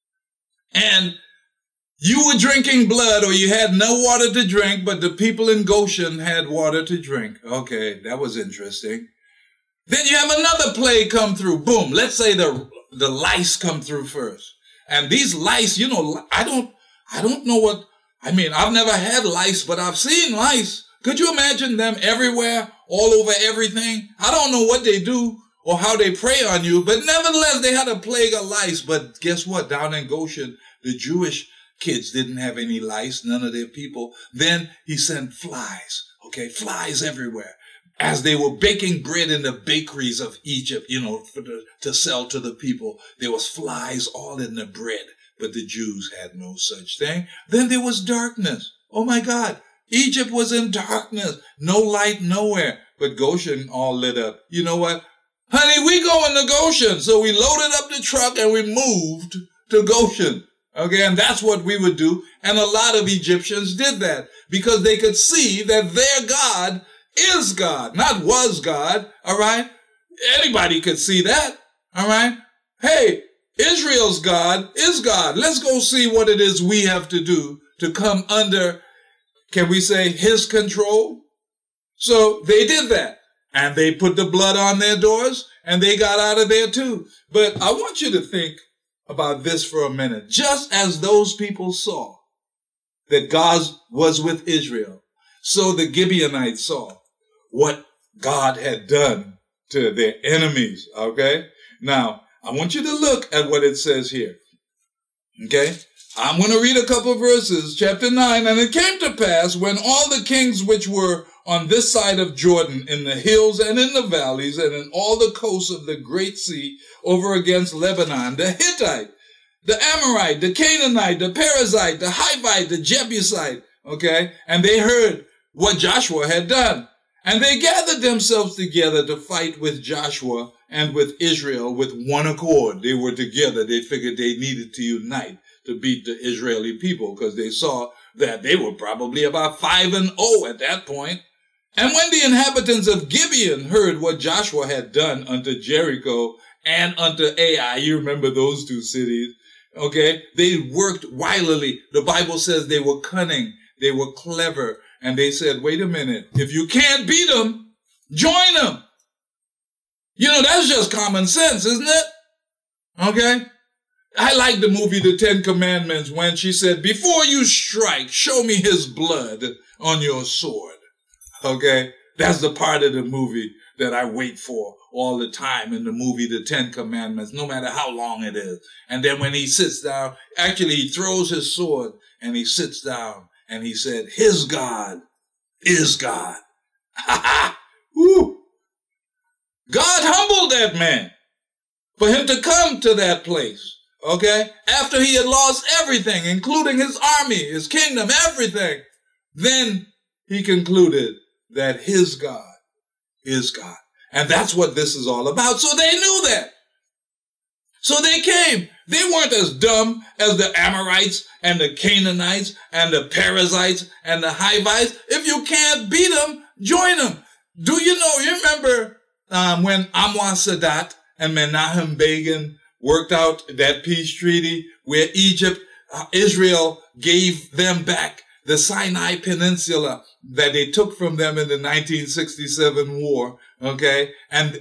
And you were drinking blood, or you had no water to drink, but the people in Goshen had water to drink. Okay, that was interesting. Then you have another plague come through. Boom. Let's say the lice come through first. And these lice, I don't know what, I've never had lice, but I've seen lice. Could you imagine them everywhere, all over everything? I don't know what they do or how they prey on you, but nevertheless, they had a plague of lice. But guess what? Down in Goshen, the Jewish kids didn't have any lice, none of their people. Then he sent flies, flies everywhere. As they were baking bread in the bakeries of Egypt, to sell to the people, there was flies all in the bread. but the Jews had no such thing. Then there was darkness. Oh my God. Egypt was in darkness. No light nowhere. But Goshen all lit up. You know what? Honey, we going to Goshen. So we loaded up the truck and we moved to Goshen. Okay, and that's what we would do. And a lot of Egyptians did that because they could see that their God is God, not was God. All right? Anybody could see that. All right? Hey, Israel's God is God. Let's go see what it is we have to do to come under, can we say, his control? So they did that. And they put the blood on their doors and they got out of there too. But I want you to think about this for a minute. Just as those people saw that God was with Israel, so the Gibeonites saw what God had done to their enemies. Okay? Now, I want you to look at what it says here. Okay? I'm going to read a couple of verses, chapter 9. And it came to pass when all the kings which were on this side of Jordan, in the hills and in the valleys, and in all the coasts of the great sea, over against Lebanon, the Hittite, the Amorite, the Canaanite, the Perizzite, the Hivite, the Jebusite, okay? And they heard what Joshua had done. And they gathered themselves together to fight with Joshua and with Israel with one accord. They were together. They figured they needed to unite to beat the Israeli people because they saw that they were probably about 5-0 at that point. And when the inhabitants of Gibeon heard what Joshua had done unto Jericho and unto Ai, you remember those two cities, okay? They worked wilily. The Bible says they were cunning. They were clever. And they said, wait a minute. If you can't beat them, join them. You know, that's just common sense, isn't it? Okay? I like the movie The Ten Commandments when she said, before you strike, show me his blood on your sword. Okay? That's the part of the movie that I wait for all the time in the movie The Ten Commandments, no matter how long it is. And then when he sits down, actually he throws his sword and he sits down and he said, his God is God. Ha ha! Woo! God humbled that man for him to come to that place. Okay? After he had lost everything, including his army, his kingdom, everything, then he concluded that his God is God. And that's what this is all about. So they knew that. So they came. They weren't as dumb as the Amorites and the Canaanites and the Perizzites and the Hivites. If you can't beat them, join them. Do you know, you remember when Anwar Sadat and Menachem Begin worked out that peace treaty where Israel gave them back the Sinai Peninsula that they took from them in the 1967 war, okay? And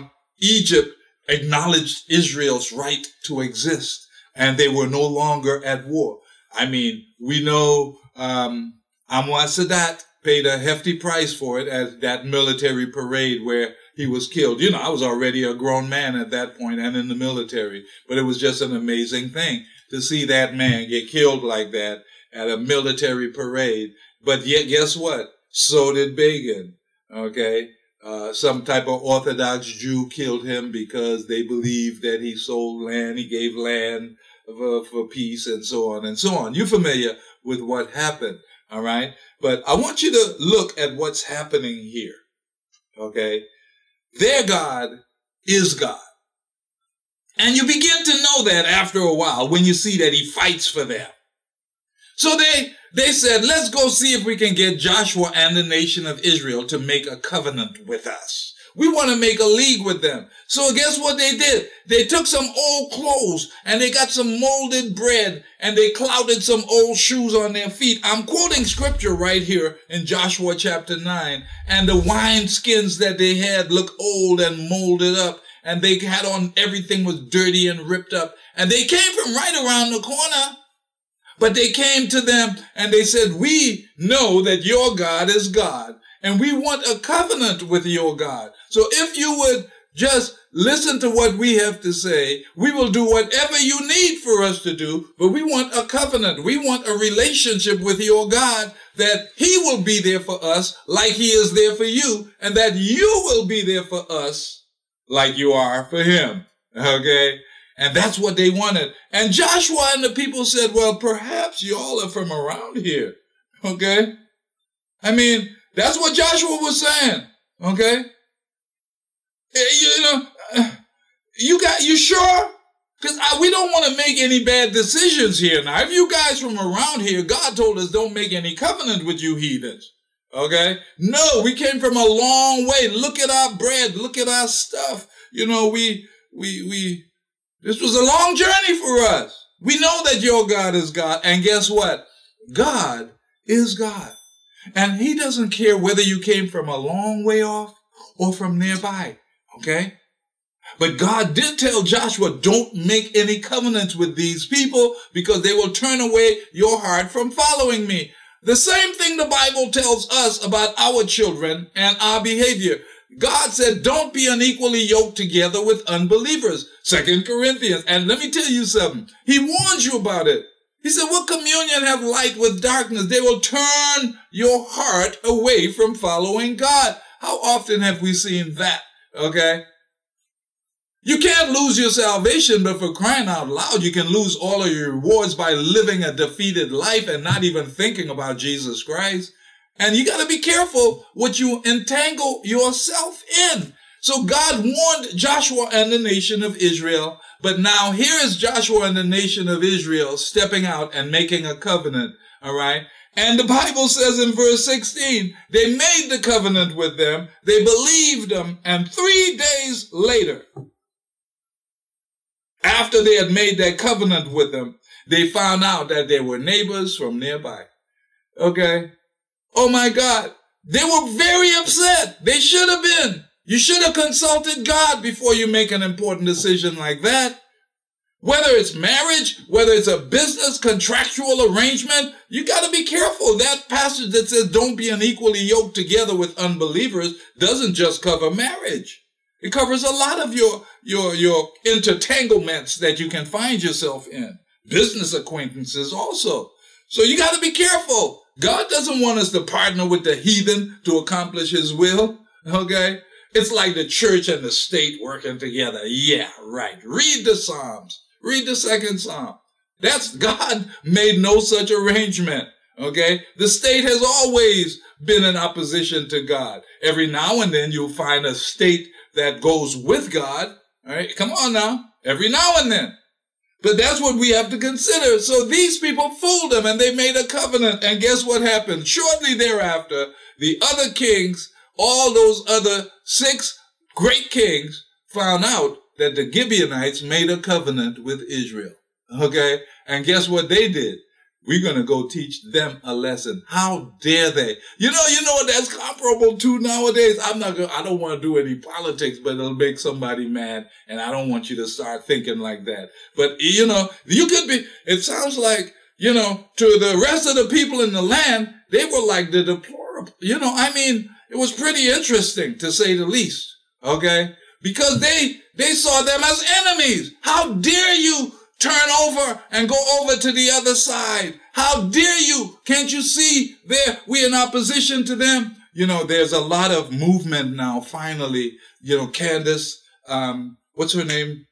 Egypt acknowledged Israel's right to exist, and they were no longer at war. I mean, we know Anwar Sadat paid a hefty price for it at that military parade where he was killed. You know, I was already a grown man at that point and in the military, but it was just an amazing thing to see that man get killed like that at a military parade. But yet, guess what? So did Begin, okay? Some type of Orthodox Jew killed him because they believed that he sold land, he gave land for peace, and so on and so on. You're familiar with what happened, all right? But I want you to look at what's happening here, okay? Their God is God. And you begin to know that after a while when you see that he fights for them. So they said, let's go see if we can get Joshua and the nation of Israel to make a covenant with us. We want to make a league with them. So guess what they did? They took some old clothes and they got some molded bread and they clouted some old shoes on their feet. I'm quoting scripture right here in Joshua chapter 9. And the wine skins that they had looked old and molded up. And they had on, everything was dirty and ripped up. And they came from right around the corner. But they came to them and they said, we know that your God is God and we want a covenant with your God. So if you would just listen to what we have to say, we will do whatever you need for us to do, but we want a covenant. We want a relationship with your God that he will be there for us like he is there for you and that you will be there for us like you are for him. Okay? And that's what they wanted. And Joshua and the people said, well, perhaps you all are from around here. Okay? I mean, that's what Joshua was saying. Okay? You sure? Because we don't want to make any bad decisions here. Now, if you guys from around here, God told us don't make any covenant with you heathens. Okay? No, we came from a long way. Look at our bread. Look at our stuff. You know, this was a long journey for us. We know that your God is God. And guess what? God is God. And he doesn't care whether you came from a long way off or from nearby. Okay? But God did tell Joshua, don't make any covenants with these people because they will turn away your heart from following me. The same thing the Bible tells us about our children and our behavior. God said, don't be unequally yoked together with unbelievers. 2 Corinthians. And let me tell you something. He warns you about it. He said, what communion have light with darkness? They will turn your heart away from following God. How often have we seen that? Okay? You can't lose your salvation, but for crying out loud, you can lose all of your rewards by living a defeated life and not even thinking about Jesus Christ. And you got to be careful what you entangle yourself in. So God warned Joshua and the nation of Israel, but now here is Joshua and the nation of Israel stepping out and making a covenant, all right? And the Bible says in verse 16, they made the covenant with them, they believed them, and 3 days later, after they had made that covenant with them, they found out that they were neighbors from nearby. Okay? Oh my God. They were very upset. They should have been. You should have consulted God before you make an important decision like that. Whether it's marriage, whether it's a business contractual arrangement, you got to be careful. That passage that says don't be unequally yoked together with unbelievers doesn't just cover marriage. It covers a lot of your intertanglements that you can find yourself in. Business acquaintances also. So you got to be careful. God doesn't want us to partner with the heathen to accomplish his will. Okay? It's like the church and the state working together. Yeah, right. Read the Psalms. Read the 2nd Psalm. That's God made no such arrangement. Okay? The state has always been in opposition to God. Every now and then you'll find a state that goes with God. All right, come on now. Every now and then. But that's what we have to consider. So these people fooled them and they made a covenant. And guess what happened? Shortly thereafter, the other kings, all those other 6 great kings, found out that the Gibeonites made a covenant with Israel. Okay? And guess what they did? We're going to go teach them a lesson. How dare they? You know what that's comparable to nowadays? I don't want to do any politics, but it'll make somebody mad. And I don't want you to start thinking like that. But, you could be, it sounds like, to the rest of the people in the land, they were like the deplorable, it was pretty interesting to say the least. Okay? Because they saw them as enemies. How dare you turn over and go over to the other side? How dare you? Can't you see we're in opposition to them? There's a lot of movement now, finally. Candace, what's her name?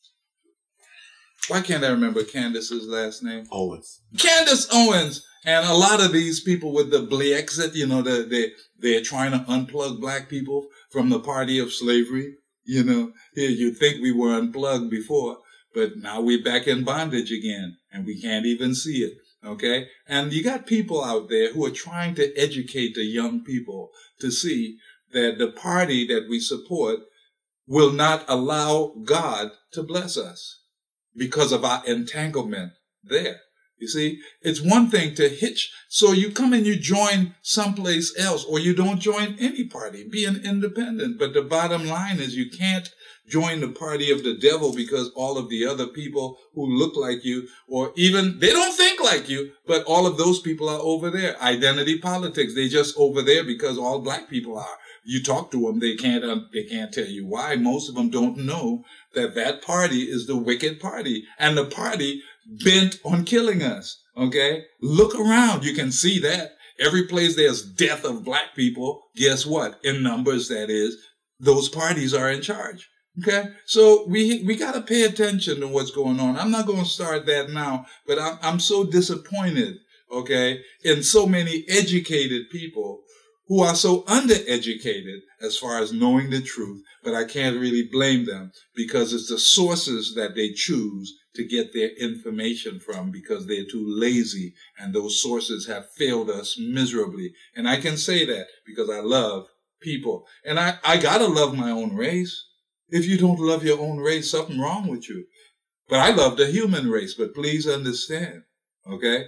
Why can't I remember Candace's last name? Owens. Candace Owens. And a lot of these people with the Blexit, they're trying to unplug black people from the party of slavery. Here, you'd think we were unplugged before. But now we're back in bondage again, and we can't even see it, okay? And you got people out there who are trying to educate the young people to see that the party that we support will not allow God to bless us because of our entanglement there. You see, it's one thing to hitch. So you come and you join someplace else, or you don't join any party. Be an independent. But the bottom line is you can't join the party of the devil because all of the other people who look like you, or even they don't think like you, but all of those people are over there. Identity politics. They just over there because all black people are. You talk to them, they can't tell you why. Most of them don't know that party is the wicked party, and the party bent on killing us. Okay? Look around. You can see that. Every place there's death of black people, guess what? In numbers, that is, those parties are in charge. Okay, so we got to pay attention to what's going on. I'm not going to start that now, but I'm so disappointed, okay, in so many educated people who are so undereducated as far as knowing the truth, but I can't really blame them because it's the sources that they choose to get their information from because they're too lazy, and those sources have failed us miserably. And I can say that because I love people, and I gotta love my own race. If you don't love your own race, something wrong with you. But I love the human race, but please understand, okay?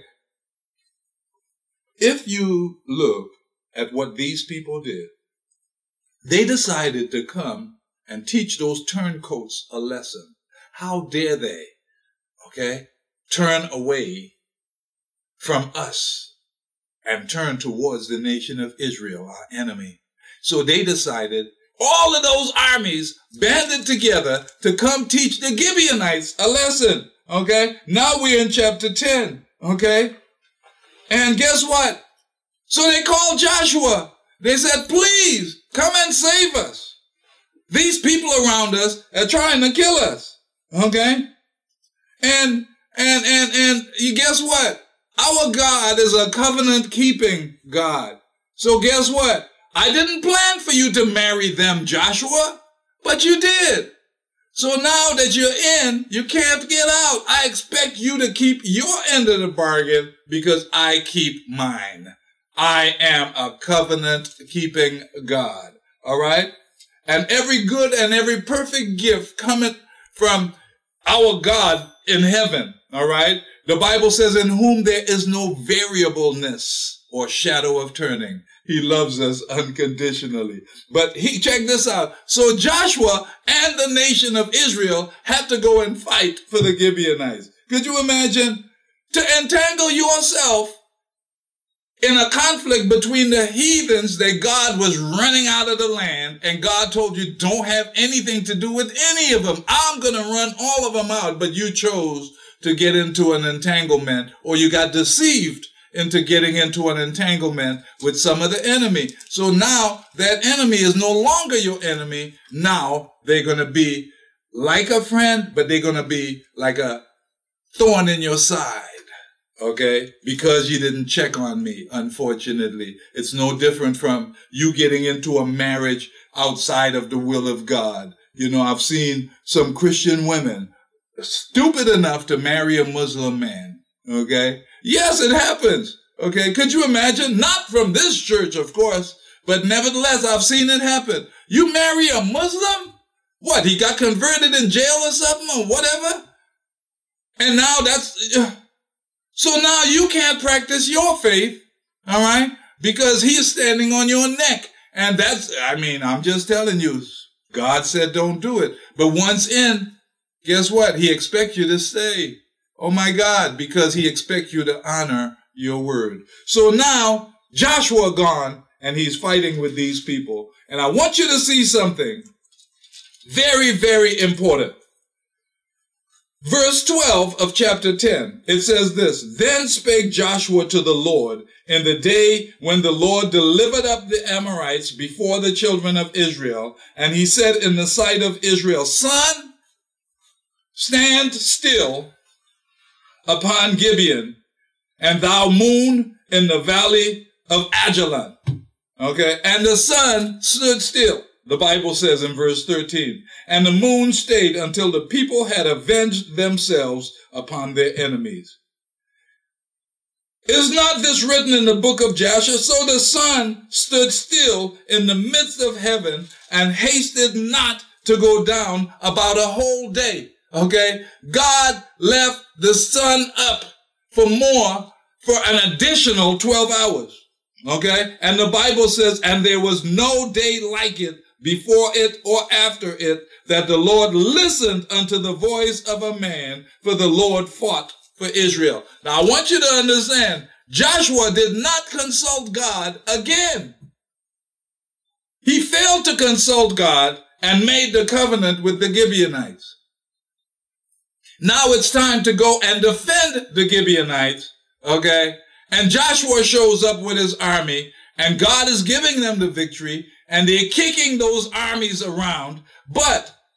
If you look at what these people did, they decided to come and teach those turncoats a lesson. How dare they, okay, turn away from us and turn towards the nation of Israel, our enemy. So they decided, all of those armies banded together to come teach the Gibeonites a lesson, okay? Now we're in chapter 10, okay? And guess what? So they called Joshua. They said, please, come and save us. These people around us are trying to kill us, okay? And you guess what? Our God is a covenant-keeping God. So guess what? I didn't plan for you to marry them, Joshua, but you did. So now that you're in, you can't get out. I expect you to keep your end of the bargain because I keep mine. I am a covenant-keeping God, all right? And every good and every perfect gift cometh from our God in heaven, all right? The Bible says, in whom there is no variableness or shadow of turning. He loves us unconditionally. But check this out. So Joshua and the nation of Israel had to go and fight for the Gibeonites. Could you imagine? To entangle yourself in a conflict between the heathens that God was running out of the land, and God told you don't have anything to do with any of them. I'm going to run all of them out, but you chose to get into an entanglement, or you got deceived into getting into an entanglement with some of the enemy. So now that enemy is no longer your enemy. Now they're going to be like a friend, but they're going to be like a thorn in your side. Okay? Because you didn't check on me, unfortunately. It's no different from you getting into a marriage outside of the will of God. You know, I've seen some Christian women stupid enough to marry a Muslim man. Okay? Yes, it happens. Okay? Could you imagine? Not from this church, of course, but nevertheless, I've seen it happen. You marry a Muslim? What? He got converted in jail or something or whatever? And now so now you can't practice your faith, all right? Because he is standing on your neck. And I'm just telling you, God said don't do it. But once in, guess what? He expects you to stay. Oh my God, because he expects you to honor your word. So now Joshua gone and he's fighting with these people. And I want you to see something very, very important. Verse 12 of chapter 10, it says this, Then spake Joshua to the Lord in the day when the Lord delivered up the Amorites before the children of Israel. And he said in the sight of Israel, Sun, stand still upon Gibeon, and thou moon in the valley of Ajalon. Okay, and the sun stood still. The Bible says in verse 13, and the moon stayed until the people had avenged themselves upon their enemies. Is not this written in the book of Joshua? So the sun stood still in the midst of heaven and hasted not to go down about a whole day. Okay, God left the sun up for an additional 12 hours. Okay, and the Bible says, and there was no day like it before it or after it, that the Lord listened unto the voice of a man, for the Lord fought for Israel. Now I want you to understand, Joshua did not consult God again. He failed to consult God and made the covenant with the Gibeonites. Now it's time to go and defend the Gibeonites, okay? And Joshua shows up with his army, and God is giving them the victory, and they're kicking those armies around. But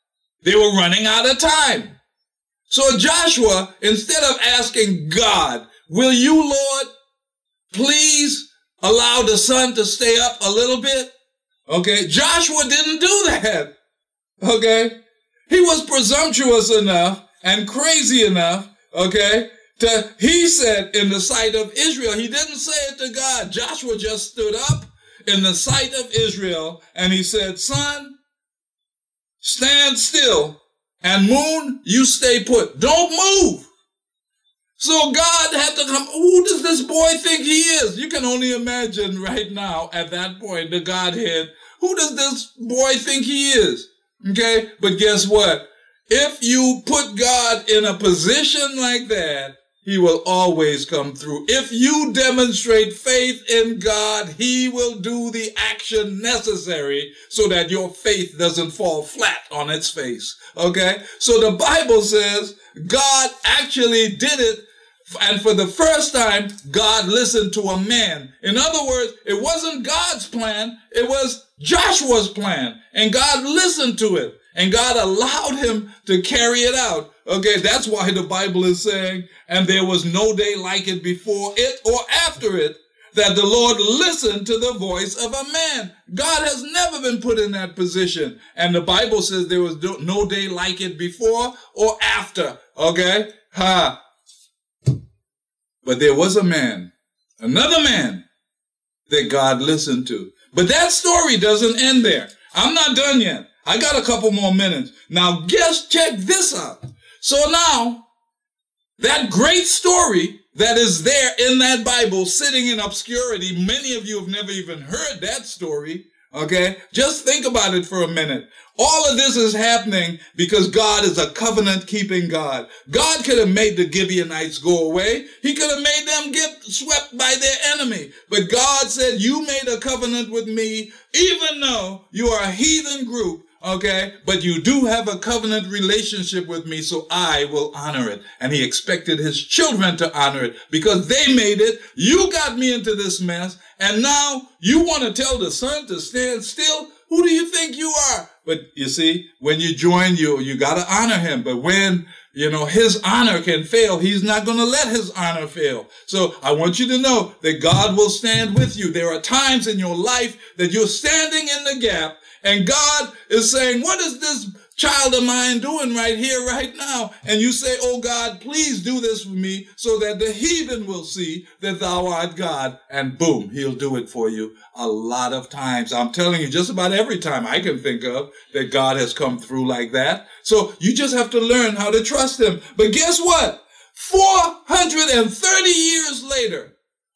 They were running out of time. So Joshua, instead of asking God, will you, Lord, please allow the sun to stay up a little bit? Okay, Joshua didn't do that. Okay, he was presumptuous enough and crazy enough, okay, he said in the sight of Israel, he didn't say it to God. Joshua just stood up in the sight of Israel and he said, sun, stand still, and moon, you stay put. Don't move. So God had to come. Who does this boy think he is? You can only imagine right now at that point, the Godhead. Who does this boy think he is? Okay. But guess what? If you put God in a position like that, he will always come through. If you demonstrate faith in God, he will do the action necessary so that your faith doesn't fall flat on its face. Okay? So the Bible says God actually did it. And for the first time, God listened to a man. In other words, it wasn't God's plan. It was Joshua's plan. And God listened to it. And God allowed him to carry it out. Okay, that's why the Bible is saying, and there was no day like it before it or after it, that the Lord listened to the voice of a man. God has never been put in that position. And the Bible says there was no day like it before or after. Okay? But there was a man, another man, that God listened to. But that story doesn't end there. I'm not done yet. I got a couple more minutes. Now, check this out. So now, that great story that is there in that Bible sitting in obscurity, many of you have never even heard that story, okay? Just think about it for a minute. All of this is happening because God is a covenant-keeping God. God could have made the Gibeonites go away. He could have made them get swept by their enemy. But God said, you made a covenant with me, even though you are a heathen group. Okay, but you do have a covenant relationship with me, so I will honor it. And he expected his children to honor it because they made it. You got me into this mess, and now you want to tell the sun to stand still? Who do you think you are? But you see, when you join you got to honor him. But when, his honor can fail, he's not going to let his honor fail. So I want you to know that God will stand with you. There are times in your life that you're standing in the gap, and God is saying, what is this child of mine doing right here, right now? And you say, oh God, please do this for me so that the heathen will see that thou art God. And boom, he'll do it for you a lot of times. I'm telling you, just about every time I can think of that God has come through like that. So you just have to learn how to trust him. But guess what? 430 years later,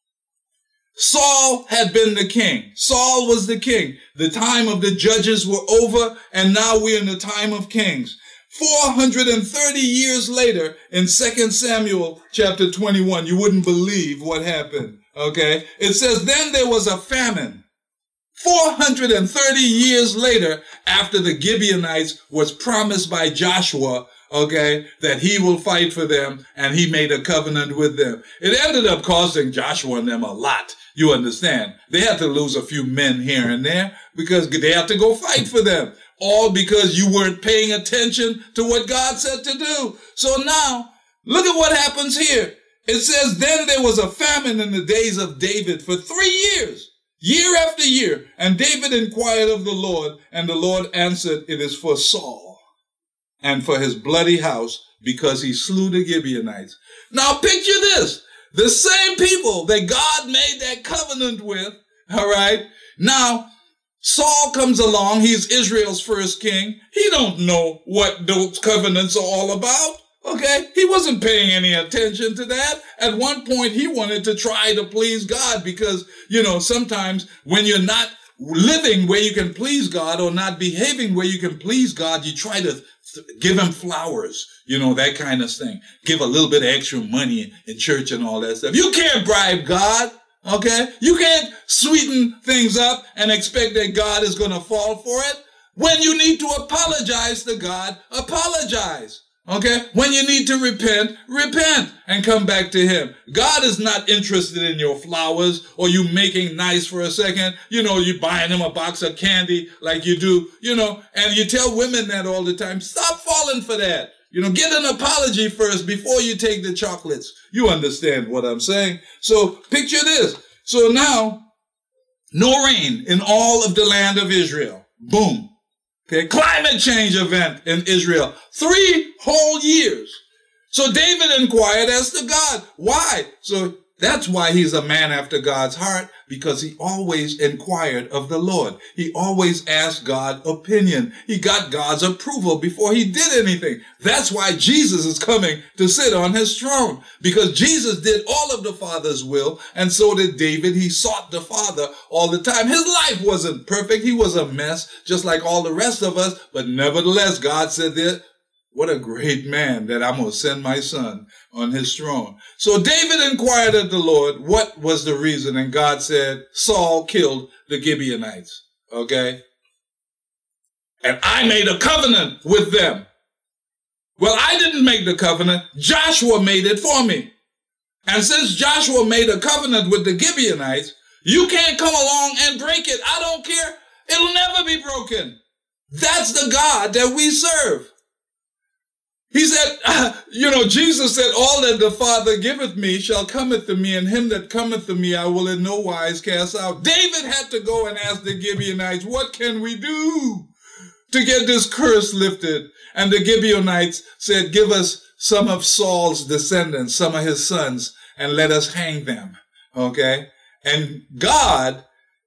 Saul had been the king. Saul was the king. The time of the judges were over, and now we're in the time of kings. 430 years later, in 2 Samuel chapter 21, you wouldn't believe what happened, okay? It says, then there was a famine. 430 years later, after the Gibeonites was promised by Joshua, okay, that he will fight for them, and he made a covenant with them. It ended up costing Joshua and them a lot. You understand? They had to lose a few men here and there because they had to go fight for them. All because you weren't paying attention to what God said to do. So now, look at what happens here. It says, then there was a famine in the days of David for 3 years, year after year. And David inquired of the Lord, and the Lord answered, it is for Saul and for his bloody house, because he slew the Gibeonites. Now picture this. The same people that God made that covenant with, all right? Now, Saul comes along. He's Israel's first king. He don't know what those covenants are all about, okay? He wasn't paying any attention to that. At one point, he wanted to try to please God because, sometimes when you're not living where you can please God or not behaving where you can please God, you try to give him flowers, that kind of thing. Give a little bit of extra money in church and all that stuff. You can't bribe God, okay? You can't sweeten things up and expect that God is going to fall for it. When you need to apologize to God, apologize. Okay? When you need to repent, repent and come back to him. God is not interested in your flowers or you making nice for a second. You buying him a box of candy like you do, and you tell women that all the time. Stop falling for that. Get an apology first before you take the chocolates. You understand what I'm saying? So picture this. So now, no rain in all of the land of Israel. Boom. Okay, climate change event in Israel. 3 whole years. So David inquired as to God. Why? So that's why he's a man after God's heart, because he always inquired of the Lord. He always asked God's opinion. He got God's approval before he did anything. That's why Jesus is coming to sit on his throne, because Jesus did all of the Father's will, and so did David. He sought the Father all the time. His life wasn't perfect. He was a mess, just like all the rest of us, but nevertheless, God said that, what a great man that I'm going to send my son on his throne. So David inquired of the Lord what was the reason, and God said, Saul killed the Gibeonites. Okay? And I made a covenant with them. Well, I didn't make the covenant. Joshua made it for me. And since Joshua made a covenant with the Gibeonites, you can't come along and break it. I don't care. It'll never be broken. That's the God that we serve. He said, Jesus said, all that the Father giveth me shall cometh to me, and him that cometh to me I will in no wise cast out. David had to go and ask the Gibeonites, what can we do to get this curse lifted? And the Gibeonites said, give us some of Saul's descendants, some of his sons, and let us hang them. Okay? And God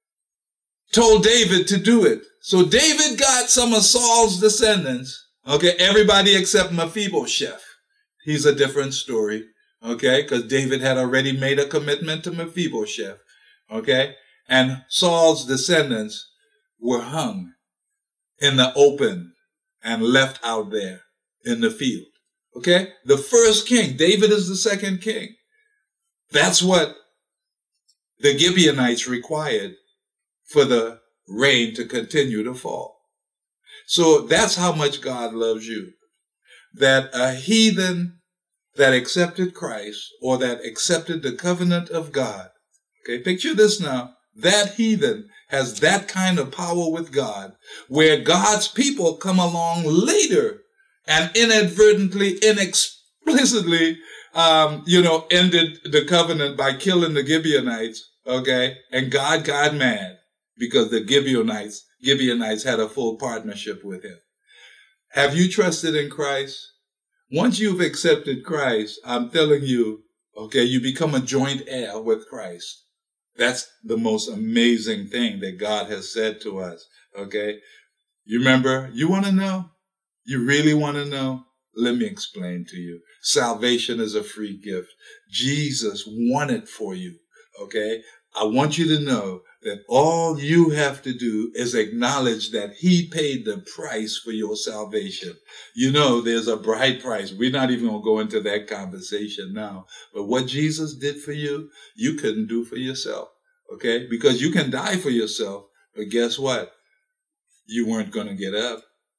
told David to do it. So David got some of Saul's descendants. Okay, everybody except Mephibosheth. He's a different story, okay, because David had already made a commitment to Mephibosheth, okay, and Saul's descendants were hung in the open and left out there in the field, okay. The first king, David is the second king. That's what the Gibeonites required for the rain to continue to fall. So that's how much God loves you. That a heathen that accepted Christ or that accepted the covenant of God, okay, picture this now, that heathen has that kind of power with God, where God's people come along later and inadvertently, inexplicitly, ended the covenant by killing the Gibeonites, okay, and God got mad because the Gibeonites had a full partnership with him. Have you trusted in Christ? Once you've accepted Christ, I'm telling you, okay, you become a joint heir with Christ. That's the most amazing thing that God has said to us, okay? You remember, you want to know? You really want to know? Let me explain to you. Salvation is a free gift. Jesus won it for you, okay? I want you to know that all you have to do is acknowledge that he paid the price for your salvation. There's a bright price. We're not even going to go into that conversation now. But what Jesus did for you, you couldn't do for yourself, okay? Because you can die for yourself, but guess what? You weren't going to get up,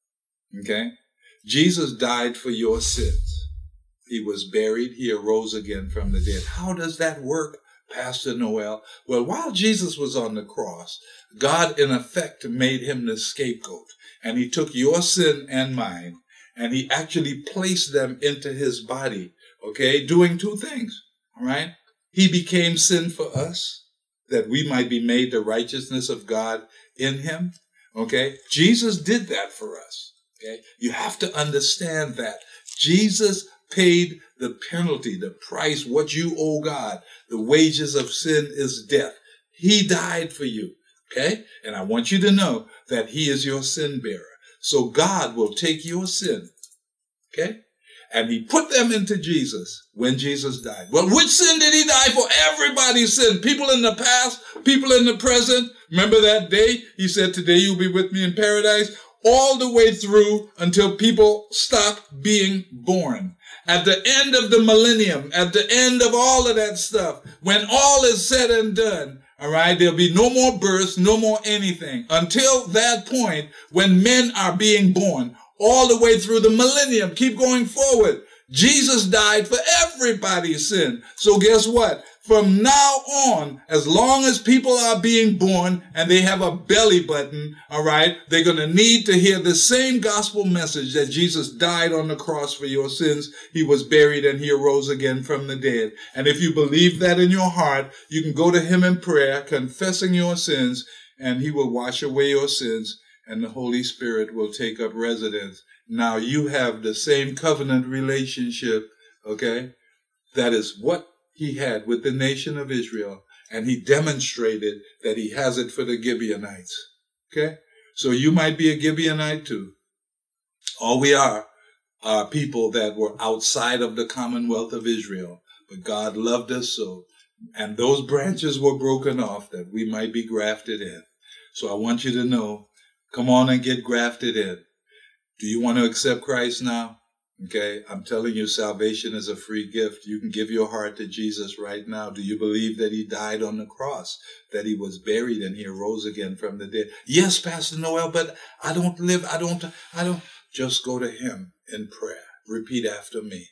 okay? Jesus died for your sins. He was buried. He arose again from the dead. How does that work, Pastor Noel? Well, while Jesus was on the cross, God in effect made him the scapegoat, and he took your sin and mine, and he actually placed them into his body, okay, doing 2 things, all right? He became sin for us, that we might be made the righteousness of God in him, okay? Jesus did that for us, okay? You have to understand that. Jesus paid the penalty, the price, what you owe God. The wages of sin is death. He died for you, okay? And I want you to know that he is your sin bearer. So God will take your sin, okay? And he put them into Jesus when Jesus died. Well, which sin did he die for? Everybody's sin. People in the past, people in the present. Remember that day? He said, today you'll be with me in paradise. All the way through until people stop being born. At the end of the millennium, at the end of all of that stuff, when all is said and done, all right, there'll be no more births, no more anything. Until that point when men are being born, all the way through the millennium, keep going forward. Jesus died for everybody's sin. So guess what? from now on, as long as people are being born and they have a belly button, all right, they're going to need to hear the same gospel message that Jesus died on the cross for your sins. He was buried and he arose again from the dead. And if you believe that in your heart, you can go to him in prayer, confessing your sins, and he will wash away your sins, and the Holy Spirit will take up residence. Now you have the same covenant relationship, okay? That is what he had with the nation of Israel, and he demonstrated that he has it for the Gibeonites, okay? So you might be a Gibeonite too. All we are people that were outside of the commonwealth of Israel, but God loved us so, and those branches were broken off that we might be grafted in. So I want you to know, come on and get grafted in. Do you want to accept Christ now? Okay, I'm telling you, salvation is a free gift. You can give your heart to Jesus right now. Do you believe that he died on the cross, that he was buried and he arose again from the dead? Yes, Pastor Noel, but I don't. Just go to him in prayer. Repeat after me.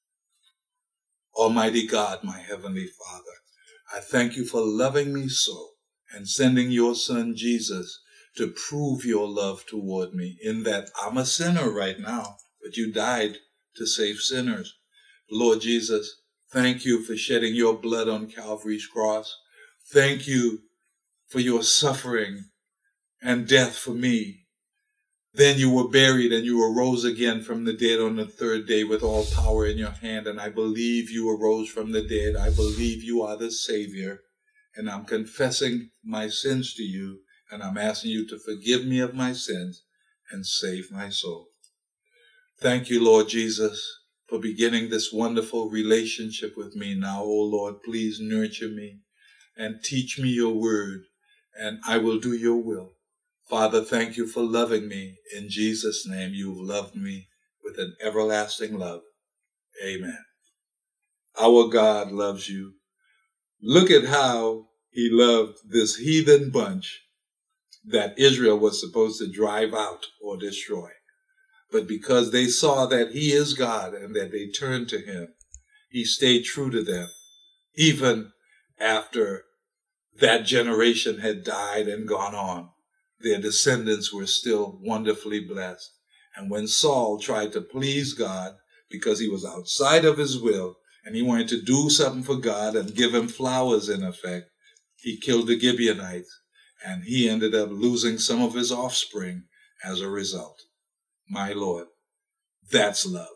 Almighty God, my heavenly Father, I thank you for loving me so and sending your son Jesus to prove your love toward me, in that I'm a sinner right now, but you died to save sinners. Lord Jesus, thank you for shedding your blood on Calvary's cross. Thank you for your suffering and death for me. Then you were buried and you arose again from the dead on the third day with all power in your hand. And I believe you arose from the dead. I believe you are the Savior. And I'm confessing my sins to you. And I'm asking you to forgive me of my sins and save my soul. Thank you, Lord Jesus, for beginning this wonderful relationship with me. Now, oh Lord, please nurture me and teach me your word, and I will do your will. Father, thank you for loving me. In Jesus' name, you've loved me with an everlasting love. Amen. Our God loves you. Look at how he loved this heathen bunch that Israel was supposed to drive out or destroy. But because they saw that he is God and that they turned to him, he stayed true to them. Even after that generation had died and gone on, their descendants were still wonderfully blessed. And when Saul tried to please God because he was outside of his will and he wanted to do something for God and give him flowers in effect, he killed the Gibeonites, and he ended up losing some of his offspring as a result. My Lord, that's love.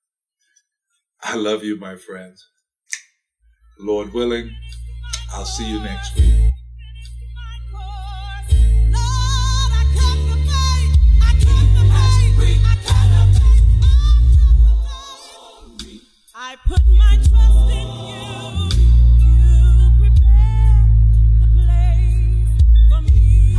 I love you, my friends. Lord willing, I'll see you next week. I put my trust in you. You prepare the place for me.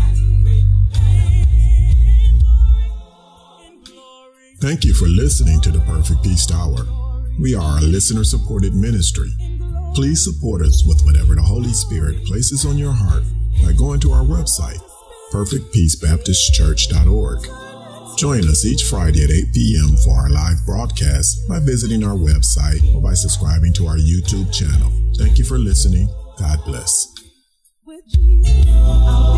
In glory. Thank you for listening to the Perfect Peace Tower. We are a listener-supported ministry. Please support us with whatever the Holy Spirit places on your heart by going to our website, perfectpeacebaptistchurch.org. Join us each Friday at 8 p.m. for our live broadcast by visiting our website or by subscribing to our YouTube channel. Thank you for listening. God bless. With Jesus.